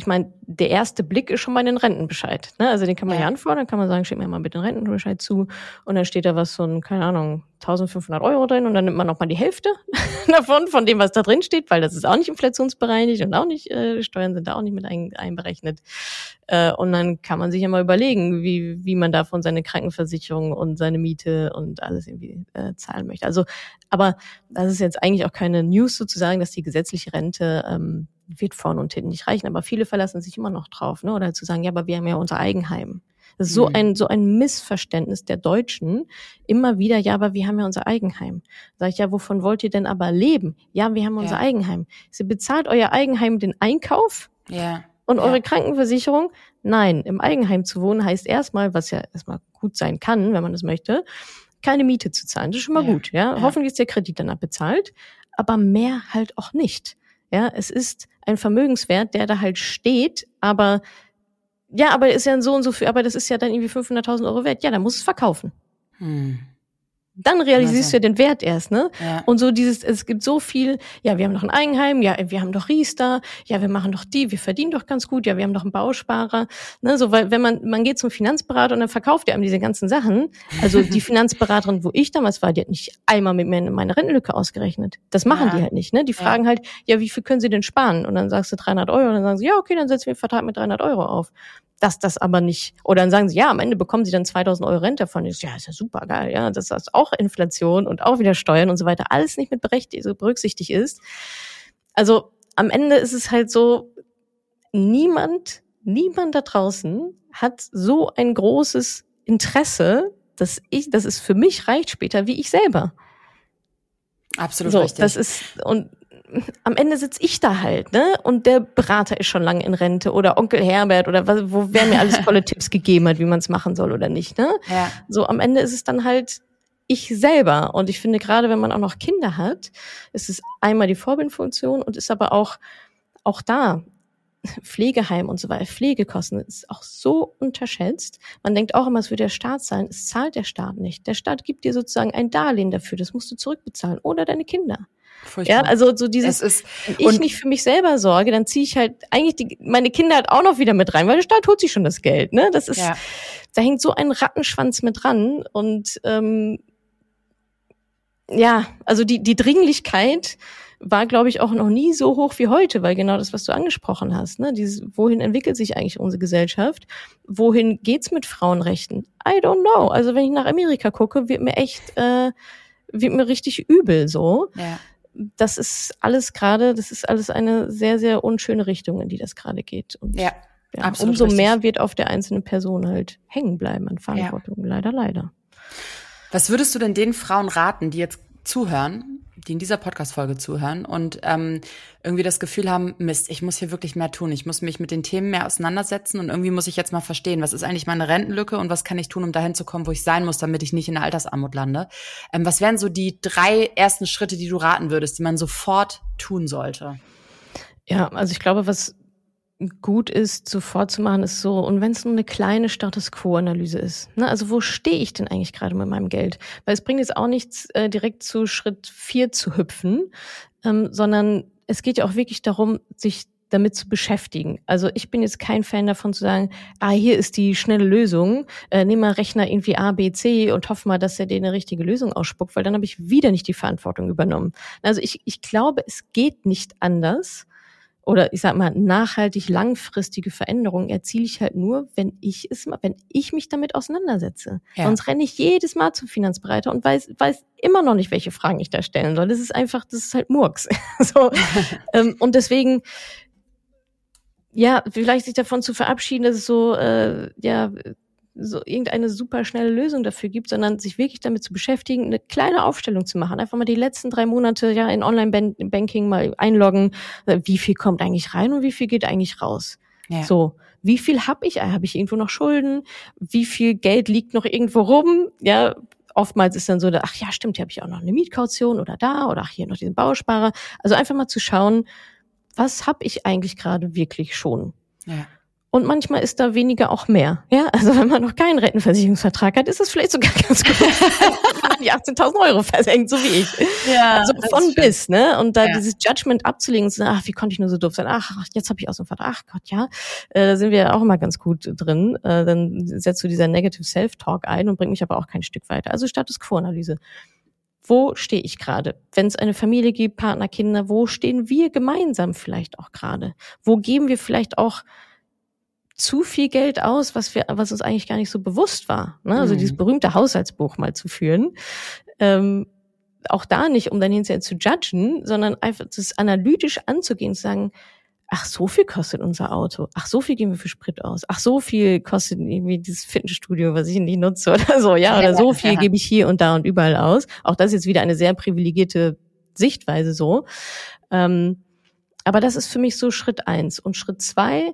der erste Blick ist schon mal den Rentenbescheid. Ne? Also den kann man ja anfordern, dann kann man sagen, schick mir mal bitte den Rentenbescheid zu. Und dann steht da was von, keine Ahnung, 1.500 € drin und dann nimmt man noch mal die Hälfte davon, von dem, was da drin steht, weil das ist auch nicht inflationsbereinigt und auch nicht, Steuern sind da auch nicht mit einberechnet. Und dann kann man sich ja mal überlegen, wie man davon seine Krankenversicherung und seine Miete und alles irgendwie zahlen möchte. Also, aber das ist jetzt eigentlich auch keine News sozusagen, dass die gesetzliche Rente wird vorne und hinten nicht reichen. Aber viele verlassen sich immer noch drauf, ne? Oder zu sagen, ja, aber wir haben ja unser Eigenheim. Das ist so ein Missverständnis der Deutschen. Immer wieder, ja, aber wir haben ja unser Eigenheim. Sag ich, ja, wovon wollt ihr denn aber leben? Ja, wir haben unser Eigenheim. Sie bezahlt euer Eigenheim den Einkauf und eure Krankenversicherung? Nein, im Eigenheim zu wohnen heißt erstmal, was ja erstmal gut sein kann, wenn man das möchte, keine Miete zu zahlen. Das ist schon mal gut, ja. Hoffentlich ist der Kredit dann abbezahlt, aber mehr halt auch nicht. Ja, es ist ein Vermögenswert, der da halt steht, aber ist ja so und so viel, aber das ist ja dann irgendwie 500.000 € wert. Ja, dann muss es verkaufen. Dann realisierst du ja den Wert erst, ne? Ja. Und so es gibt so viel, ja, wir haben doch ein Eigenheim, ja, wir haben doch Riester, ja, wir machen doch wir verdienen doch ganz gut, ja, wir haben doch einen Bausparer, ne? So, weil wenn man geht zum Finanzberater und dann verkauft er einem diese ganzen Sachen. Also die Finanzberaterin, wo ich damals war, die hat nicht einmal mit mir meine Rentenlücke ausgerechnet. Das machen die halt nicht, ne? Die fragen halt, ja, wie viel können sie denn sparen? Und dann sagst du 300 €, und dann sagen sie, ja, okay, dann setzen wir einen Vertrag mit 300 € auf. Dass das aber nicht, oder dann sagen sie, ja, am Ende bekommen sie dann 2.000 € Rente davon. Ja, ist ja super geil, ja, dass das auch Inflation und auch wieder Steuern und so weiter alles nicht mit berücksichtigt ist. Also am Ende ist es halt so, niemand da draußen hat so ein großes Interesse, dass es für mich reicht später, wie ich selber. Absolut so, richtig. Das ist, und am Ende sitze ich da halt, ne? Und der Berater ist schon lange in Rente oder Onkel Herbert oder wer mir alles tolle Tipps gegeben hat, wie man es machen soll oder nicht, ne? Ja. So, am Ende ist es dann halt ich selber. Und ich finde, gerade wenn man auch noch Kinder hat, ist es einmal die Vorbildfunktion und ist aber auch da Pflegeheim und so weiter, Pflegekosten ist auch so unterschätzt. Man denkt auch immer, es würde der Staat zahlen. Es zahlt der Staat nicht. Der Staat gibt dir sozusagen ein Darlehen dafür. Das musst du zurückbezahlen oder deine Kinder. Furchtbar. Ja, also so dieses, wenn ich nicht für mich selber sorge, dann ziehe ich halt eigentlich meine Kinder halt auch noch wieder mit rein, weil der Staat holt sich schon das Geld, ne? Das ist, da hängt so ein Rattenschwanz mit dran und also die Dringlichkeit war, glaube ich, auch noch nie so hoch wie heute, weil genau das, was du angesprochen hast, ne, wohin entwickelt sich eigentlich unsere Gesellschaft? Wohin geht's mit Frauenrechten? I don't know. Also wenn ich nach Amerika gucke, wird mir richtig übel so. Ja. Das ist alles eine sehr, sehr unschöne Richtung, in die das gerade geht. Und absolut umso richtig. mehr wird auf der einzelnen Person halt hängen bleiben an Verantwortung. Leider. Was würdest du denn den Frauen raten, die jetzt zuhören, die in dieser Podcast-Folge zuhören und irgendwie das Gefühl haben, Mist, ich muss hier wirklich mehr tun, ich muss mich mit den Themen mehr auseinandersetzen und irgendwie muss ich jetzt mal verstehen, was ist eigentlich meine Rentenlücke und was kann ich tun, um dahin zu kommen, wo ich sein muss, damit ich nicht in der Altersarmut lande. Was wären so die 3 ersten Schritte, die du raten würdest, die man sofort tun sollte? Ja, also ich glaube, was gut ist, sofort zu machen, ist so, und wenn es nur eine kleine Status-Quo-Analyse ist, ne, also wo stehe ich denn eigentlich gerade mit meinem Geld? Weil es bringt jetzt auch nichts, direkt zu Schritt 4 zu hüpfen, sondern es geht ja auch wirklich darum, sich damit zu beschäftigen. Also ich bin jetzt kein Fan davon zu sagen, hier ist die schnelle Lösung, nimm mal Rechner irgendwie A, B, C und hoff mal, dass er dir eine richtige Lösung ausspuckt, weil dann habe ich wieder nicht die Verantwortung übernommen. Also ich glaube, es geht nicht anders. Oder ich sag mal, nachhaltig langfristige Veränderungen erziele ich halt nur, wenn ich mich damit auseinandersetze. Ja. Sonst renne ich jedes Mal zum Finanzberater und weiß immer noch nicht, welche Fragen ich da stellen soll. Das ist halt Murks. So. Und deswegen, vielleicht sich davon zu verabschieden, dass es so irgendeine super schnelle Lösung dafür gibt, sondern sich wirklich damit zu beschäftigen, eine kleine Aufstellung zu machen. Einfach mal die letzten 3 Monate in Online-Banking mal einloggen. Wie viel kommt eigentlich rein und wie viel geht eigentlich raus? Ja. So, wie viel habe ich? Habe ich irgendwo noch Schulden? Wie viel Geld liegt noch irgendwo rum? Ja, oftmals ist dann so, ach ja, stimmt, hier habe ich auch noch eine Mietkaution oder hier noch diesen Bausparer. Also einfach mal zu schauen, was habe ich eigentlich gerade wirklich schon? Ja. Und manchmal ist da weniger auch mehr. Ja, also wenn man noch keinen Rentenversicherungsvertrag hat, ist es vielleicht sogar ganz gut, wenn man die 18.000 Euro versenkt, so wie ich. Ja, also von bis, ne? Und da dieses Judgment abzulegen und zu sagen, ach, wie konnte ich nur so doof sein? Ach, jetzt habe ich aus dem Vertrag. Ach Gott, ja. Da sind wir auch immer ganz gut drin. Dann setzt du dieser Negative Self-Talk ein und bringt mich aber auch kein Stück weiter. Also Status Quo-Analyse. Wo stehe ich gerade? Wenn es eine Familie gibt, Partner, Kinder, wo stehen wir gemeinsam vielleicht auch gerade? Wo geben wir vielleicht auch zu viel Geld aus, was uns eigentlich gar nicht so bewusst war, ne? Also dieses berühmte Haushaltsbuch mal zu führen. Auch da nicht, um dann hinterher zu judgen, sondern einfach das analytisch anzugehen, zu sagen, ach, so viel kostet unser Auto. Ach, so viel geben wir für Sprit aus. Ach, so viel kostet irgendwie dieses Fitnessstudio, was ich nicht nutze oder so, ja, oder so viel gebe ich hier und da und überall aus. Auch das ist jetzt wieder eine sehr privilegierte Sichtweise so. Aber das ist für mich so Schritt 1. Und Schritt 2,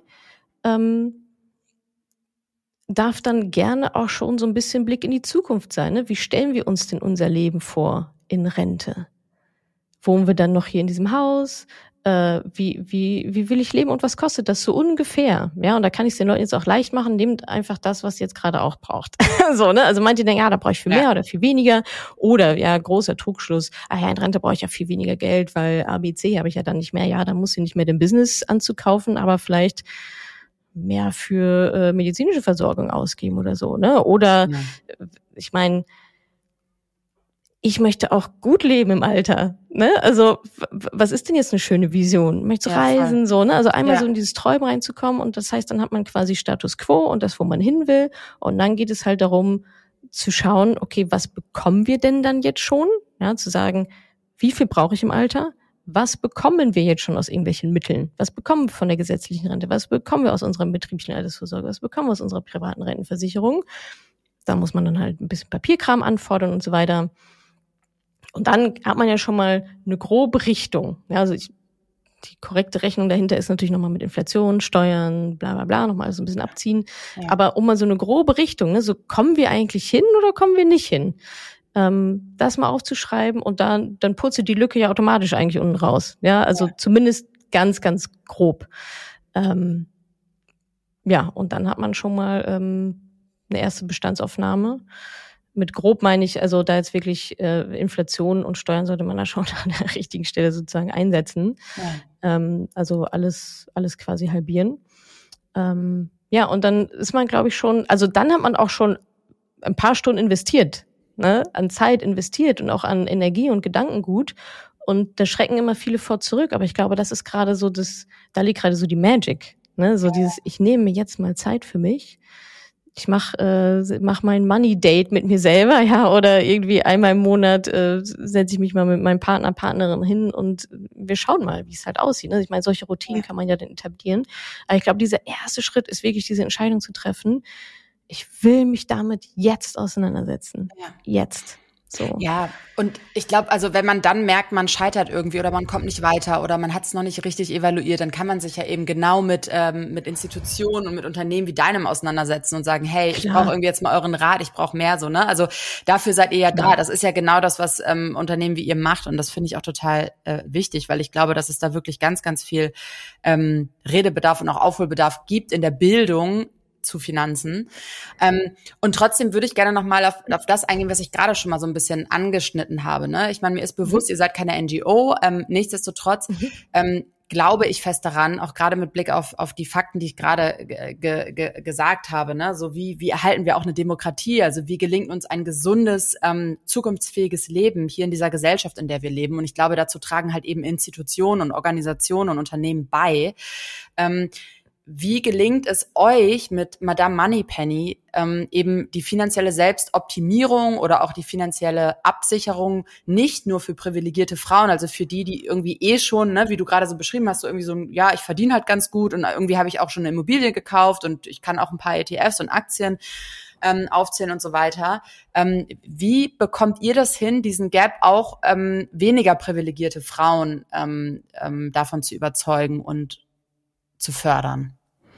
darf dann gerne auch schon so ein bisschen Blick in die Zukunft sein. Ne? Wie stellen wir uns denn unser Leben vor in Rente? Wohnen wir dann noch hier in diesem Haus? Wie will ich leben und was kostet das so ungefähr? Ja, und da kann ich es den Leuten jetzt auch leicht machen, nehmt einfach das, was ihr jetzt gerade auch braucht. So, ne? Also manche denken, ja, da brauche ich viel mehr oder viel weniger. Oder, ja, großer Trugschluss, ja, in Rente brauche ich ja viel weniger Geld, weil ABC habe ich ja dann nicht mehr. Ja, dann muss ich nicht mehr den Business anzukaufen, aber vielleicht mehr für medizinische Versorgung ausgeben oder so, ne? Oder ich meine, ich möchte auch gut leben im Alter, ne? Also was ist denn jetzt eine schöne Vision? Möchtest du reisen, voll. So, ne? Also einmal so in dieses Träumen reinzukommen und das heißt, dann hat man quasi Status Quo und das, wo man hin will und dann geht es halt darum zu schauen, okay, was bekommen wir denn dann jetzt schon? Ja, zu sagen, wie viel brauche ich im Alter? Was bekommen wir jetzt schon aus irgendwelchen Mitteln? Was bekommen wir von der gesetzlichen Rente? Was bekommen wir aus unserer betrieblichen Altersvorsorge? Was bekommen wir aus unserer privaten Rentenversicherung? Da muss man dann halt ein bisschen Papierkram anfordern und so weiter. Und dann hat man ja schon mal eine grobe Richtung. Ja, also die korrekte Rechnung dahinter ist natürlich nochmal mit Inflation, Steuern, bla bla bla, nochmal so ein bisschen abziehen. Ja. Aber um mal so eine grobe Richtung, ne, so kommen wir eigentlich hin oder kommen wir nicht hin? Das mal aufzuschreiben und dann purzelt die Lücke ja automatisch eigentlich unten raus. Ja, also zumindest ganz, ganz grob. Ja, und dann hat man schon mal eine erste Bestandsaufnahme. Mit grob meine ich, also da jetzt wirklich Inflation und Steuern sollte man da schon an der richtigen Stelle sozusagen einsetzen. Ja. Also alles quasi halbieren. Ja, und dann ist man, glaube ich, schon, also dann hat man auch schon ein paar Stunden investiert, ne, an Zeit investiert und auch an Energie und Gedankengut. Und da schrecken immer viele vor zurück. Aber ich glaube, das ist gerade so da liegt gerade so die Magic, ne, so dieses, ich nehme mir jetzt mal Zeit für mich. Ich mach mein Money Date mit mir selber, ja, oder irgendwie einmal im Monat setze ich mich mal mit meinem Partner, Partnerin hin und wir schauen mal, wie es halt aussieht. Ne? Ich meine, solche Routinen kann man ja dann etablieren. Aber ich glaube, dieser erste Schritt ist wirklich, diese Entscheidung zu treffen. Ich will mich damit jetzt auseinandersetzen. Ja. Jetzt. So. Ja, und ich glaube, also wenn man dann merkt, man scheitert irgendwie oder man kommt nicht weiter oder man hat es noch nicht richtig evaluiert, dann kann man sich ja eben genau mit Institutionen und mit Unternehmen wie deinem auseinandersetzen und sagen, hey, ich brauche irgendwie jetzt mal euren Rat, ich brauche mehr so, ne? Also dafür seid ihr ja da. Das ist ja genau das, was Unternehmen wie ihr macht und das finde ich auch total wichtig, weil ich glaube, dass es da wirklich ganz, ganz viel Redebedarf und auch Aufholbedarf gibt in der Bildung zu Finanzen. Und trotzdem würde ich gerne nochmal auf das eingehen, was ich gerade schon mal so ein bisschen angeschnitten habe. Ne? Ich meine, mir ist bewusst, ihr seid keine NGO. Nichtsdestotrotz glaube ich fest daran, auch gerade mit Blick auf die Fakten, die ich gerade gesagt habe, ne? So wie erhalten wir auch eine Demokratie? Also wie gelingt uns ein gesundes, zukunftsfähiges Leben hier in dieser Gesellschaft, in der wir leben? Und ich glaube, dazu tragen halt eben Institutionen und Organisationen und Unternehmen bei. Wie gelingt es euch mit Madame Moneypenny eben die finanzielle Selbstoptimierung oder auch die finanzielle Absicherung nicht nur für privilegierte Frauen, also für die irgendwie schon, ne, wie du gerade so beschrieben hast, so irgendwie so ja, ich verdiene halt ganz gut und irgendwie habe ich auch schon eine Immobilie gekauft und ich kann auch ein paar ETFs und Aktien aufzählen und so weiter. Wie bekommt ihr das hin, diesen Gap auch weniger privilegierte Frauen davon zu überzeugen und zu fördern?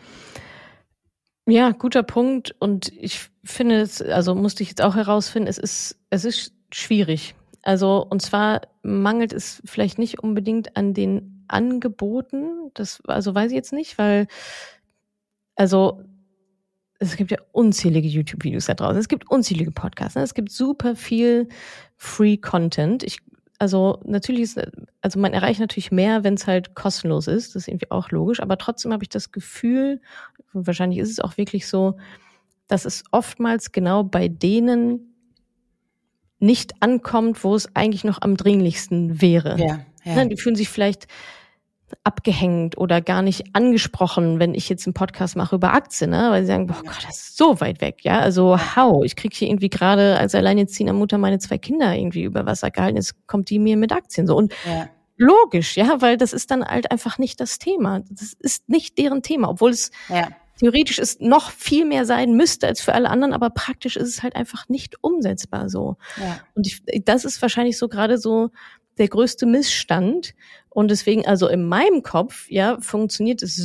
Ja, guter Punkt. Und ich finde es, also musste ich jetzt auch herausfinden, es ist schwierig. Also, und zwar mangelt es vielleicht nicht unbedingt an den Angeboten. Das, also weiß ich jetzt nicht, weil also es gibt ja unzählige YouTube-Videos da draußen, es gibt unzählige Podcasts, ne? Es gibt super viel Free-Content. Also natürlich man erreicht natürlich mehr, wenn es halt kostenlos ist, das ist irgendwie auch logisch, aber trotzdem habe ich das Gefühl, und wahrscheinlich ist es auch wirklich so, dass es oftmals genau bei denen nicht ankommt, wo es eigentlich noch am dringlichsten wäre. Ja. Die fühlen sich vielleicht abgehängt oder gar nicht angesprochen, wenn ich jetzt einen Podcast mache über Aktien, ne? Weil sie sagen, boah Gott, das ist so weit weg, ja. Also ich kriege hier irgendwie gerade als alleinerziehende Mutter meine 2 Kinder irgendwie über Wasser gehalten, jetzt kommt die mir mit Aktien so. Und logisch, ja, weil das ist dann halt einfach nicht das Thema. Das ist nicht deren Thema, obwohl es theoretisch es noch viel mehr sein müsste als für alle anderen, aber praktisch ist es halt einfach nicht umsetzbar so. Ja. Und das ist wahrscheinlich so gerade so der größte Missstand. Und deswegen, also in meinem Kopf, funktioniert es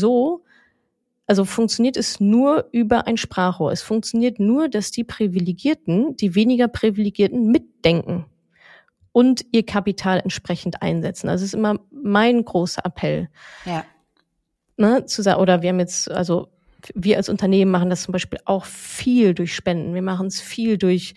nur über ein Sprachrohr. Es funktioniert nur, dass die Privilegierten, die weniger Privilegierten mitdenken und ihr Kapital entsprechend einsetzen. Also es ist immer mein großer Appell. Ja. Ne, oder wir als Unternehmen machen das zum Beispiel auch viel durch Spenden. Wir machen es viel durch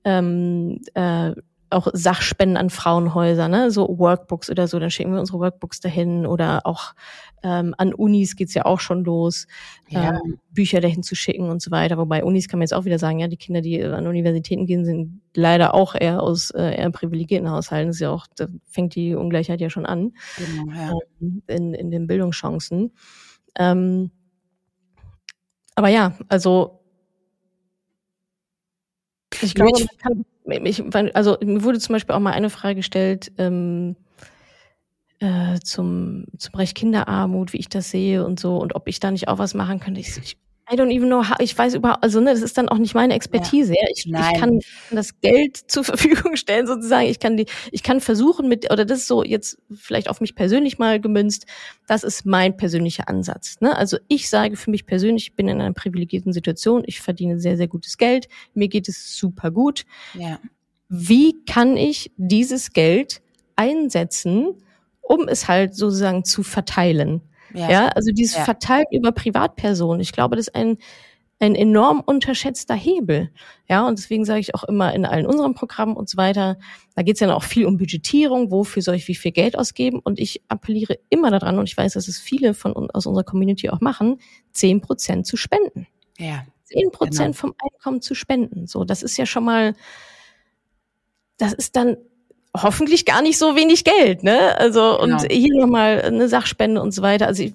auch Sachspenden an Frauenhäuser, ne, so Workbooks oder so, dann schicken wir unsere Workbooks dahin oder auch an Unis geht's ja auch schon los, Bücher dahin zu schicken und so weiter. Wobei Unis kann man jetzt auch wieder sagen, ja, die Kinder, die an Universitäten gehen, sind leider auch eher aus eher privilegierten Haushalten. Das ist ja auch, da fängt die Ungleichheit ja schon an, genau, in den Bildungschancen. Aber ja, also ich glaube, mir wurde zum Beispiel auch mal eine Frage gestellt zum Bereich Kinderarmut, wie ich das sehe und so, und ob ich da nicht auch was machen könnte. I don't even know how, ich weiß überhaupt, also das ist dann auch nicht meine Expertise. Ja. Ich kann das Geld zur Verfügung stellen sozusagen. Ich kann versuchen oder das ist so jetzt vielleicht auf mich persönlich mal gemünzt, das ist mein persönlicher Ansatz. Ne? Also ich sage für mich persönlich, ich bin in einer privilegierten Situation, ich verdiene sehr, sehr gutes Geld, mir geht es super gut. Ja. Wie kann ich dieses Geld einsetzen, um es halt sozusagen zu verteilen? Ja, also dieses Verteilen über Privatpersonen, ich glaube, das ist ein enorm unterschätzter Hebel. Ja, und deswegen sage ich auch immer in allen unseren Programmen und so weiter, da geht es ja auch viel um Budgetierung, wofür soll ich wie viel Geld ausgeben, und ich appelliere immer daran, und ich weiß, dass es viele aus unserer Community auch machen, 10% zu spenden. Ja. 10% vom Einkommen zu spenden. So, das ist ja schon mal, das ist dann hoffentlich gar nicht so wenig Geld, ne? Also, genau. Und hier nochmal eine Sachspende und so weiter. Also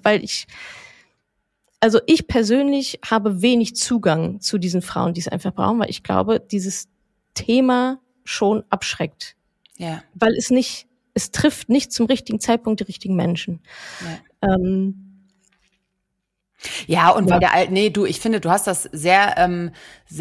ich persönlich habe wenig Zugang zu diesen Frauen, die es einfach brauchen, weil ich glaube, dieses Thema schon abschreckt. Ja. Weil es trifft nicht zum richtigen Zeitpunkt die richtigen Menschen. Ja. Ich finde, du hast das sehr,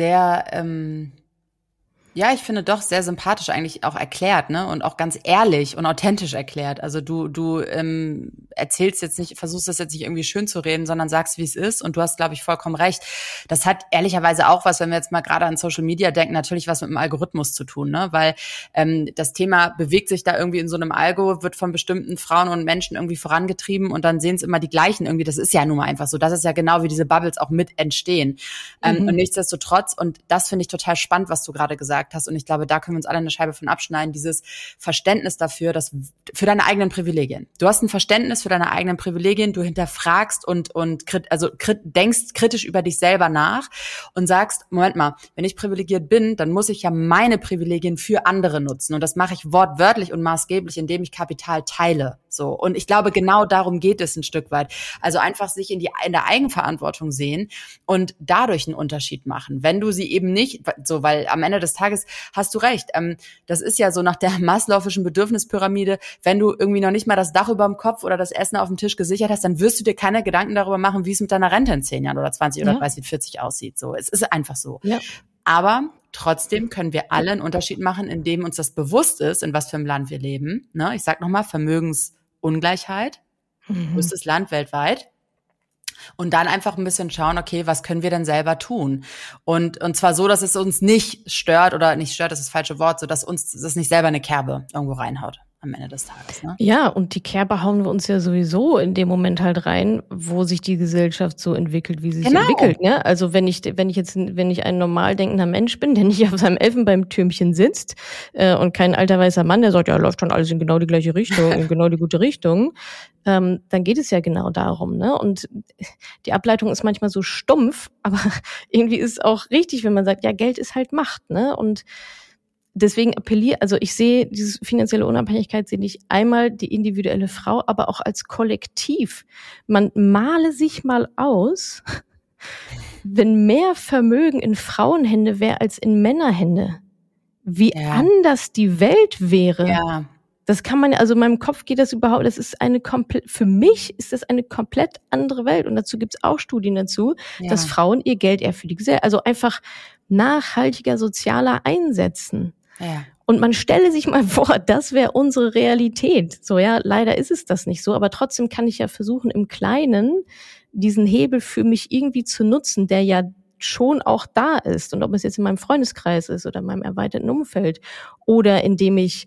ich finde doch sehr sympathisch eigentlich auch erklärt, ne, und auch ganz ehrlich und authentisch erklärt. Also du erzählst jetzt nicht, versuchst das jetzt nicht irgendwie schön zu reden, sondern sagst, wie es ist, und du hast, glaube ich, vollkommen recht. Das hat ehrlicherweise auch was, wenn wir jetzt mal gerade an Social Media denken, natürlich was mit dem Algorithmus zu tun, ne, weil das Thema bewegt sich da irgendwie in so einem Algo, wird von bestimmten Frauen und Menschen irgendwie vorangetrieben, und dann sehen es immer die gleichen irgendwie. Das ist ja nun mal einfach so. Das ist ja genau, wie diese Bubbles auch mit entstehen. Und nichtsdestotrotz, und das finde ich total spannend, was du gerade gesagt hast, und ich glaube, da können wir uns alle eine Scheibe von abschneiden, dieses Verständnis dafür, dass für deine eigenen Privilegien. Du hast ein Verständnis für deine eigenen Privilegien, du hinterfragst und denkst kritisch über dich selber nach und sagst, Moment mal, wenn ich privilegiert bin, dann muss ich ja meine Privilegien für andere nutzen, und das mache ich wortwörtlich und maßgeblich, indem ich Kapital teile. So, und ich glaube, genau darum geht es ein Stück weit. Also einfach sich in der Eigenverantwortung sehen und dadurch einen Unterschied machen. Wenn du sie eben nicht, so, weil am Ende des Tages hast du recht. Das ist ja so nach der Maslow'schen Bedürfnispyramide. Wenn du irgendwie noch nicht mal das Dach über dem Kopf oder das Essen auf dem Tisch gesichert hast, dann wirst du dir keine Gedanken darüber machen, wie es mit deiner Rente in 10 Jahren oder 20 oder 30, 40 aussieht. So, es ist einfach so. Ja. Aber trotzdem können wir alle einen Unterschied machen, indem uns das bewusst ist, in was für einem Land wir leben. Ne? Ich sag nochmal, Vermögensungleichheit, größtes Land weltweit. Und dann einfach ein bisschen schauen, okay, was können wir denn selber tun? Und zwar so, dass es uns nicht stört, oder nicht stört, das ist das falsche Wort, so dass uns das nicht selber eine Kerbe irgendwo reinhaut. am Ende des Tages. Ne? Ja, und die Kerbe hauen wir uns ja sowieso in dem Moment halt rein, wo sich die Gesellschaft so entwickelt, wie sie sich entwickelt. Ne? Also wenn ich ein normal denkender Mensch bin, der nicht auf seinem Elfenbeintürmchen sitzt und kein alter weißer Mann, der sagt, ja, läuft schon alles in genau die gleiche Richtung, in genau die gute Richtung, dann geht es ja genau darum. Ne? Und die Ableitung ist manchmal so stumpf, aber irgendwie ist es auch richtig, wenn man sagt, ja, Geld ist halt Macht. Ne? Und deswegen also ich sehe diese finanzielle Unabhängigkeit, sehe ich einmal die individuelle Frau, aber auch als Kollektiv. Man male sich mal aus, wenn mehr Vermögen in Frauenhände wäre als in Männerhände, wie anders die Welt wäre. Ja. Das kann man, also in meinem Kopf geht das überhaupt, für mich ist das eine komplett andere Welt. Und dazu gibt's auch Studien dazu, dass Frauen ihr Geld eher für die Gesellschaft, also einfach nachhaltiger, sozialer einsetzen. Ja. Und man stelle sich mal vor, das wäre unsere Realität. So, ja, leider ist es das nicht so, aber trotzdem kann ich ja versuchen, im Kleinen diesen Hebel für mich irgendwie zu nutzen, der ja schon auch da ist. Und ob es jetzt in meinem Freundeskreis ist oder in meinem erweiterten Umfeld oder indem ich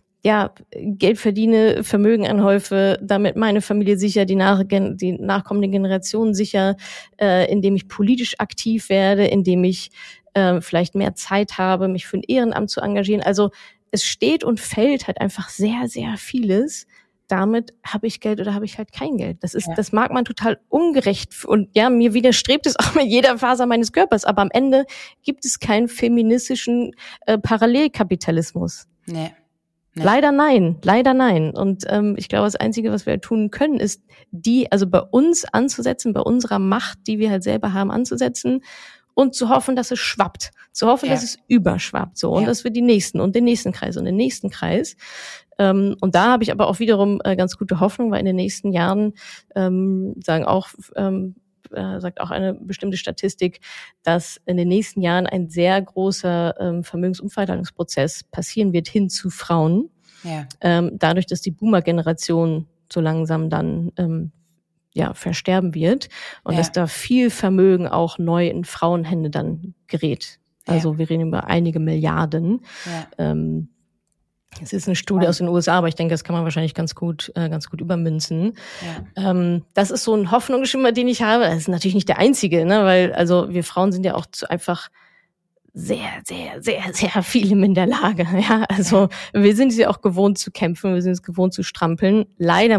Geld verdiene, Vermögen anhäufe, damit meine Familie sicher, die nachkommende Generation sicher, indem ich politisch aktiv werde, indem ich vielleicht mehr Zeit habe, mich für ein Ehrenamt zu engagieren. Also es steht und fällt halt einfach sehr, sehr vieles. Damit habe ich Geld oder habe ich halt kein Geld. Das mag man total ungerecht und ja, mir widerstrebt es auch mit jeder Faser meines Körpers. Aber am Ende gibt es keinen feministischen Parallelkapitalismus. Nee. Leider nein. Und ich glaube, das Einzige, was wir tun können, ist also bei uns anzusetzen, bei unserer Macht, die wir halt selber haben, anzusetzen und zu hoffen, dass es schwappt. Zu hoffen, dass es überschwappt. So. Und dass wir den nächsten Kreis und den nächsten Kreis. Und da habe ich aber auch wiederum ganz gute Hoffnung, weil in den nächsten Jahren sagt auch eine bestimmte Statistik, dass in den nächsten Jahren ein sehr großer Vermögensumverteilungsprozess passieren wird hin zu Frauen. Ja. Dadurch, dass die Boomer-Generation so langsam dann versterben wird und dass da viel Vermögen auch neu in Frauenhände dann gerät. Also wir reden über einige Milliarden. Ja. Es ist eine Studie aus den USA, aber ich denke, das kann man wahrscheinlich ganz gut übermünzen. Ja. Das ist so ein Hoffnungsschimmer, den ich habe. Das ist natürlich nicht der einzige, ne, weil also wir Frauen sind ja auch einfach sehr, sehr, sehr, sehr vielem in der Lage. Ja, also wir sind es ja auch gewohnt zu kämpfen, wir sind es gewohnt zu strampeln. Leider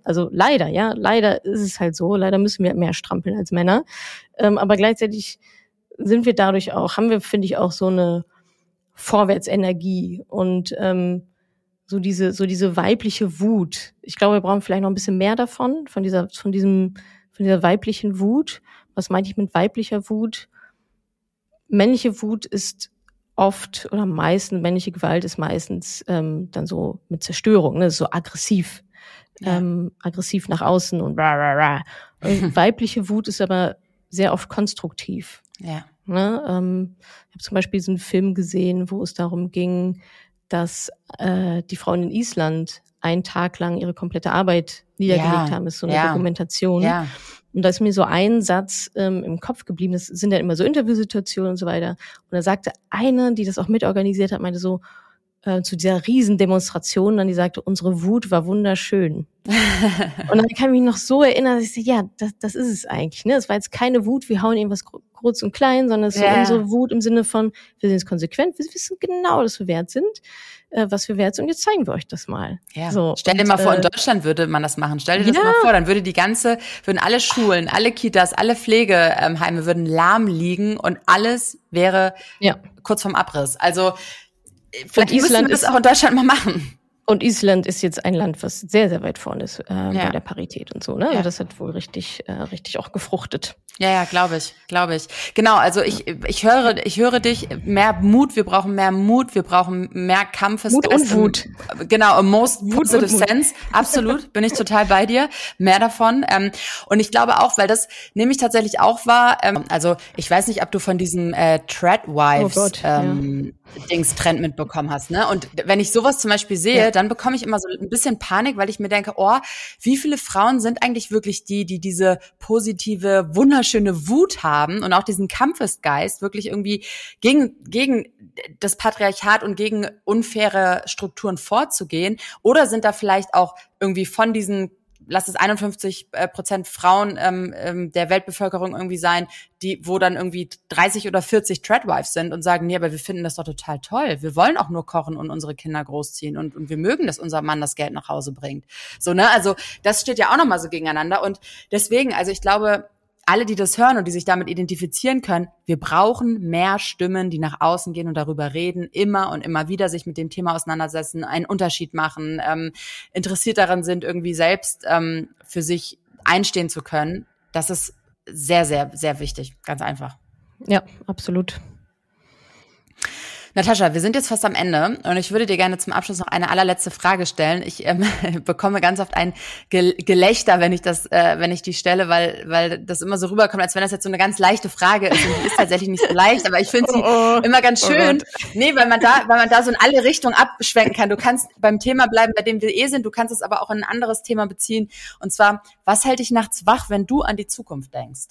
leider ist es halt so. Leider müssen wir mehr strampeln als Männer. Aber gleichzeitig haben wir, finde ich, auch so eine Vorwärtsenergie und so diese weibliche Wut. Ich glaube, wir brauchen vielleicht noch ein bisschen mehr davon, von dieser weiblichen Wut. Was meine ich mit weiblicher Wut? Männliche Wut ist oft oder meistens, männliche Gewalt ist meistens dann so mit Zerstörung, ne, so aggressiv, aggressiv nach außen und und weibliche Wut ist aber sehr oft konstruktiv. Ja. Ne, ich habe zum Beispiel so einen Film gesehen, wo es darum ging, dass die Frauen in Island einen Tag lang ihre komplette Arbeit niedergelegt haben. Das ist so eine Dokumentation. Ja. Und da ist mir so ein Satz im Kopf geblieben. Das sind ja immer so Interviewsituationen und so weiter. Und da sagte eine, die das auch mitorganisiert hat, meinte so, zu dieser Riesendemonstration, dann die sagte, unsere Wut war wunderschön. Und dann kann ich mich noch so erinnern, dass ich dachte, das ist es eigentlich. Ne? Es war jetzt keine Wut, wir hauen irgendwas kurz und klein, sondern es ist unsere Wut im Sinne von, wir sind jetzt konsequent, wir wissen genau, dass wir wert sind, was wir wert sind und jetzt zeigen wir euch das mal. Ja. So, stell dir mal vor, in Deutschland würde man das machen. Stell dir das mal vor, dann würden alle Schulen, alle Kitas, alle Pflegeheime würden lahm liegen und alles wäre kurz vorm Abriss. Also vielleicht müssen wir das auch in Deutschland mal machen. Und Island ist jetzt ein Land, was sehr, sehr weit vorne ist bei der Parität und so. Ne? Ja. Also das hat wohl richtig auch gefruchtet. Ja, glaube ich. Genau, also ich höre dich, mehr Mut, wir brauchen mehr Mut, wir brauchen mehr Kampfes. Mut und Wut. Genau, a most positive sense. Absolut, bin ich total bei dir. Mehr davon. Und ich glaube auch, weil das nämlich tatsächlich auch war, also ich weiß nicht, ob du von diesem Treadwives Dings-Trend mitbekommen hast, ne? Und wenn ich sowas zum Beispiel sehe, dann bekomme ich immer so ein bisschen Panik, weil ich mir denke, oh, wie viele Frauen sind eigentlich wirklich die diese positive, wunderschöne Wut haben und auch diesen Kampfesgeist wirklich irgendwie gegen das Patriarchat und gegen unfaire Strukturen vorzugehen? Oder sind da vielleicht auch irgendwie von diesen, lass es 51% Frauen der Weltbevölkerung irgendwie sein, wo dann irgendwie 30 oder 40 Tradwives sind und sagen, nee, aber wir finden das doch total toll. Wir wollen auch nur kochen und unsere Kinder großziehen und wir mögen, dass unser Mann das Geld nach Hause bringt. So, ne? Also das steht ja auch nochmal so gegeneinander. Und deswegen, also ich glaube, alle, die das hören und die sich damit identifizieren können, wir brauchen mehr Stimmen, die nach außen gehen und darüber reden, immer und immer wieder sich mit dem Thema auseinandersetzen, einen Unterschied machen, interessiert daran sind, irgendwie selbst für sich einstehen zu können. Das ist sehr, sehr, sehr wichtig. Ganz einfach. Ja, absolut. Natascha, wir sind jetzt fast am Ende und ich würde dir gerne zum Abschluss noch eine allerletzte Frage stellen. Ich bekomme ganz oft ein Gelächter, wenn ich die stelle, weil das immer so rüberkommt, als wenn das jetzt so eine ganz leichte Frage ist. Und die ist tatsächlich nicht so leicht, aber ich finde sie immer ganz schön. Nee, weil man da so in alle Richtungen abschwenken kann. Du kannst beim Thema bleiben, bei dem wir sind. Du kannst es aber auch in ein anderes Thema beziehen. Und zwar, was hält dich nachts wach, wenn du an die Zukunft denkst?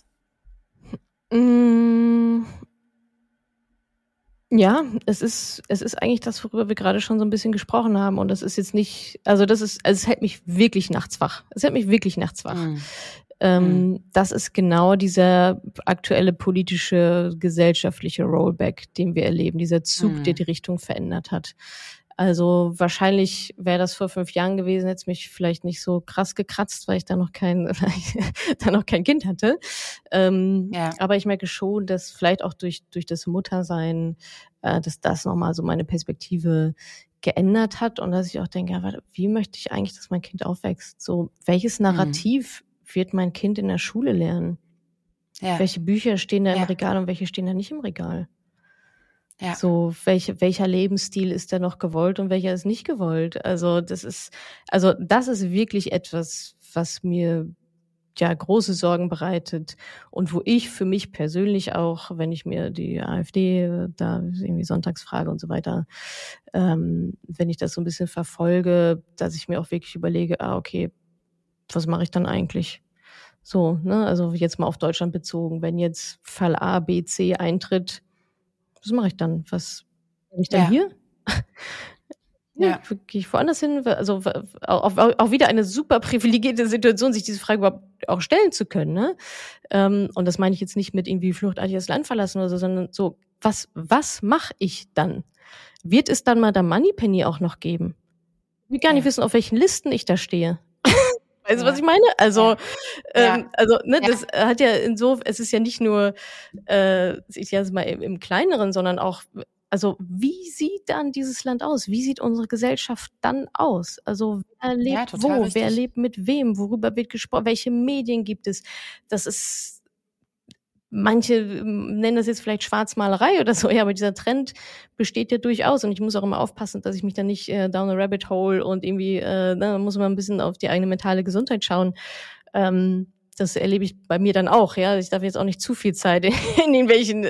Ja, es ist eigentlich das, worüber wir gerade schon so ein bisschen gesprochen haben. Und das ist jetzt nicht, also es hält mich wirklich nachts wach. Es hält mich wirklich nachts wach. Das ist genau dieser aktuelle politische, gesellschaftliche Rollback, den wir erleben. Dieser Zug, der die Richtung verändert hat. Also wahrscheinlich wäre das vor 5 Jahren gewesen, hätte es mich vielleicht nicht so krass gekratzt, weil ich da noch kein Kind hatte. Aber ich merke schon, dass vielleicht auch durch das Muttersein, dass das nochmal so meine Perspektive geändert hat und dass ich auch denke, ja, warte, wie möchte ich eigentlich, dass mein Kind aufwächst? So, welches Narrativ wird mein Kind in der Schule lernen? Ja. Welche Bücher stehen da im Regal und welche stehen da nicht im Regal? Ja. So, welcher Lebensstil ist da noch gewollt und welcher ist nicht gewollt? Also, das ist wirklich etwas, was mir ja große Sorgen bereitet und wo ich für mich persönlich auch, wenn ich mir die AfD da irgendwie Sonntagsfrage und so weiter, wenn ich das so ein bisschen verfolge, dass ich mir auch wirklich überlege, okay, was mache ich dann eigentlich? So, ne, also jetzt mal auf Deutschland bezogen, wenn jetzt Fall A, B, C eintritt, was mache ich dann? Was bin ich dann hier? Gehe ich woanders hin? Also auch wieder eine super privilegierte Situation, sich diese Frage überhaupt auch stellen zu können. Ne? Und das meine ich jetzt nicht mit irgendwie fluchtartig das Land verlassen oder so, sondern so, was mache ich dann? Wird es dann mal der Moneypenny auch noch geben? Ich will gar nicht wissen, auf welchen Listen ich da stehe. Weißt du, was ich meine? Also, das hat ja es ist ja nicht nur, ich sage es mal im Kleineren, sondern auch, also, wie sieht dann dieses Land aus? Wie sieht unsere Gesellschaft dann aus? Also, wer lebt wo? Richtig. Wer lebt mit wem? Worüber wird gesprochen? Welche Medien gibt es? Das ist, manche nennen das jetzt vielleicht Schwarzmalerei oder so, ja, aber dieser Trend besteht ja durchaus und ich muss auch immer aufpassen, dass ich mich da nicht down a rabbit hole und irgendwie, da muss man ein bisschen auf die eigene mentale Gesundheit schauen. Das erlebe ich bei mir dann auch, ja. Ich darf jetzt auch nicht zu viel Zeit in irgendwelchen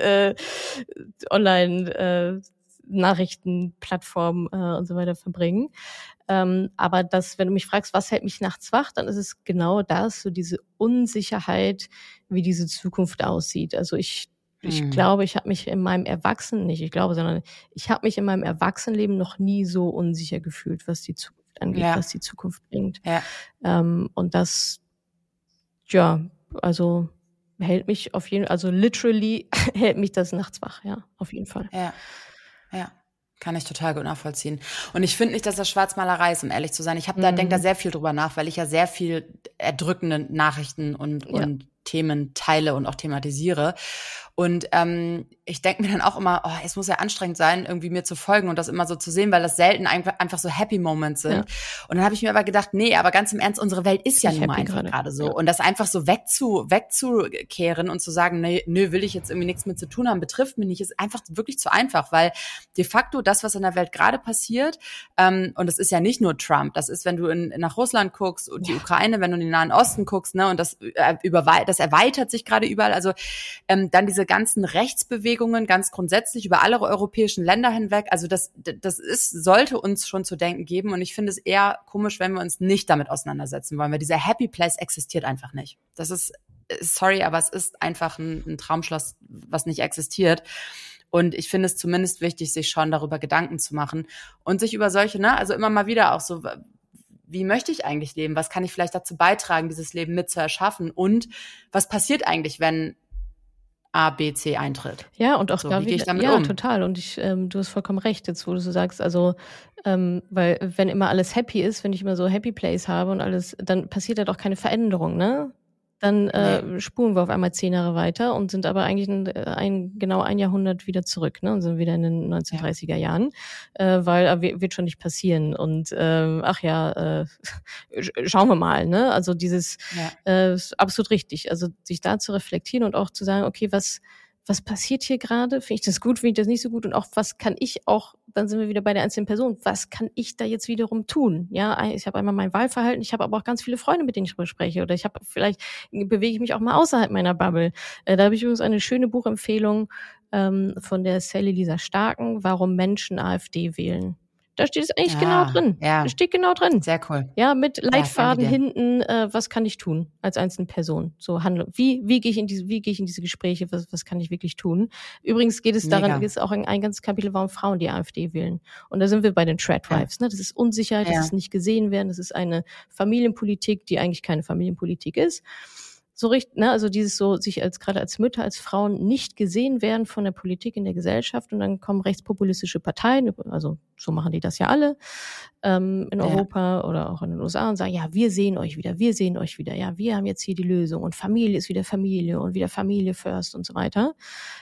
Online-Nachrichtenplattformen und so weiter verbringen. Aber wenn du mich fragst, was hält mich nachts wach, dann ist es genau das, so diese Unsicherheit, wie diese Zukunft aussieht. Also ich glaube, ich habe mich in meinem ich habe mich in meinem Erwachsenenleben noch nie so unsicher gefühlt, was die Zukunft angeht, was die Zukunft bringt. Ja. Und das, also hält mich literally hält mich das nachts wach, ja, auf jeden Fall. Ja. Kann ich total gut nachvollziehen. Und ich finde nicht, dass das Schwarzmalerei ist, um ehrlich zu sein. Ich denke da sehr viel drüber nach, weil ich ja sehr viel erdrückende Nachrichten und Themen teile und auch thematisiere. Und ich denke mir dann auch immer, es muss ja anstrengend sein, irgendwie mir zu folgen und das immer so zu sehen, weil das selten einfach so Happy Moments sind. Ja. Und dann habe ich mir aber gedacht, nee, aber ganz im Ernst, unsere Welt ist ja nun mal einfach gerade so. Ja. Und das einfach so wegzukehren und zu sagen, nee, will ich jetzt irgendwie nichts mit zu tun haben, betrifft mich nicht, ist einfach wirklich zu einfach, weil de facto das, was in der Welt gerade passiert, und das ist ja nicht nur Trump, das ist, wenn du nach Russland guckst und die Ukraine, wenn du in den Nahen Osten guckst, ne, und das erweitert sich gerade überall, also dann diese ganzen Rechtsbewegungen, Gleichstellungsbewegungen ganz grundsätzlich über alle europäischen Länder hinweg. Also sollte uns schon zu denken geben. Und ich finde es eher komisch, wenn wir uns nicht damit auseinandersetzen wollen, weil dieser Happy Place existiert einfach nicht. Das ist, sorry, aber es ist einfach ein Traumschloss, was nicht existiert. Und ich finde es zumindest wichtig, sich schon darüber Gedanken zu machen und sich über solche, also immer mal wieder auch so, wie möchte ich eigentlich leben? Was kann ich vielleicht dazu beitragen, dieses Leben mit zu erschaffen? Und was passiert eigentlich, wenn A, B, C eintritt? Ja, und auch so, da wie gehe ich damit ja, um? total. Und du hast vollkommen recht, jetzt wo du so sagst, also weil wenn immer alles happy ist, wenn ich immer so Happy Place habe und alles, dann passiert halt auch keine Veränderung, ne? Dann spulen wir auf einmal 10 Jahre weiter und sind aber eigentlich genau ein Jahrhundert wieder zurück, ne? Und sind wieder in den 1930er Jahren, weil wird schon nicht passieren. Und schauen wir mal, ne? Also dieses ist absolut richtig. Also sich da zu reflektieren und auch zu sagen, okay, was passiert hier gerade? Finde ich das gut, finde ich das nicht so gut? Und auch, was kann ich auch, dann sind wir wieder bei der einzelnen Person, was kann ich da jetzt wiederum tun? Ja, ich habe einmal mein Wahlverhalten, ich habe aber auch ganz viele Freunde, mit denen ich darüber spreche. Oder vielleicht bewege ich mich auch mal außerhalb meiner Bubble. Da habe ich übrigens eine schöne Buchempfehlung von der Sally Lisa Starken, warum Menschen AfD wählen. Da steht es eigentlich genau drin. Ja. Da steht genau drin. Sehr cool. Ja, mit Leitfaden hinten, was kann ich tun als einzelne Person? So Handlung. Wie gehe ich in diese Gespräche? Was kann ich wirklich tun? Übrigens geht es daran, ist auch ein ganzes Kapitel, warum Frauen die AfD wählen. Und da sind wir bei den Tradwives, ne? Das ist Unsicherheit, das ist nicht gesehen werden, das ist eine Familienpolitik, die eigentlich keine Familienpolitik ist. So richtig, ne, also dieses so, sich gerade als Mütter, als Frauen nicht gesehen werden von der Politik in der Gesellschaft und dann kommen rechtspopulistische Parteien, also so machen die das ja alle, in Europa oder auch in den USA und sagen, ja, wir sehen euch wieder, ja, wir haben jetzt hier die Lösung und Familie ist wieder Familie und wieder Familie first und so weiter.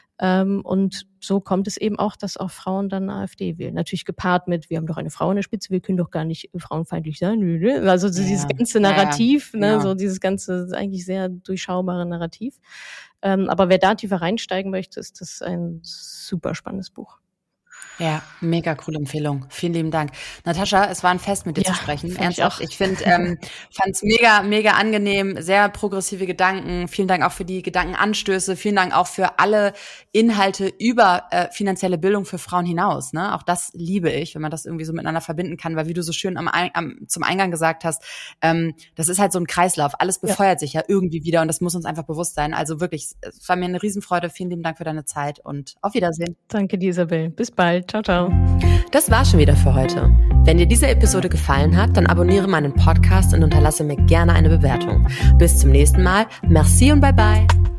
Und so kommt es eben auch, dass auch Frauen dann AfD wählen. Natürlich gepaart mit, wir haben doch eine Frau in der Spitze, wir können doch gar nicht frauenfeindlich sein. Also dieses ganze Narrativ, ne, so dieses ganze eigentlich sehr durchschaubare Narrativ. Aber wer da tiefer reinsteigen möchte, ist das ein super spannendes Buch. Ja, mega coole Empfehlung. Vielen lieben Dank. Natascha, es war ein Fest, mit dir zu sprechen. Ernsthaft. Ich finde, fand's mega, mega angenehm, sehr progressive Gedanken. Vielen Dank auch für die Gedankenanstöße. Vielen Dank auch für alle Inhalte über finanzielle Bildung für Frauen hinaus. Ne? Auch das liebe ich, wenn man das irgendwie so miteinander verbinden kann, weil wie du so schön zum Eingang gesagt hast, das ist halt so ein Kreislauf. Alles befeuert sich ja irgendwie wieder und das muss uns einfach bewusst sein. Also wirklich, es war mir eine Riesenfreude. Vielen lieben Dank für deine Zeit und auf Wiedersehen. Danke dir, Isabel. Bis bald. Ciao, ciao. Das war schon wieder für heute. Wenn dir diese Episode gefallen hat, dann abonniere meinen Podcast und unterlasse mir gerne eine Bewertung. Bis zum nächsten Mal. Merci und bye bye.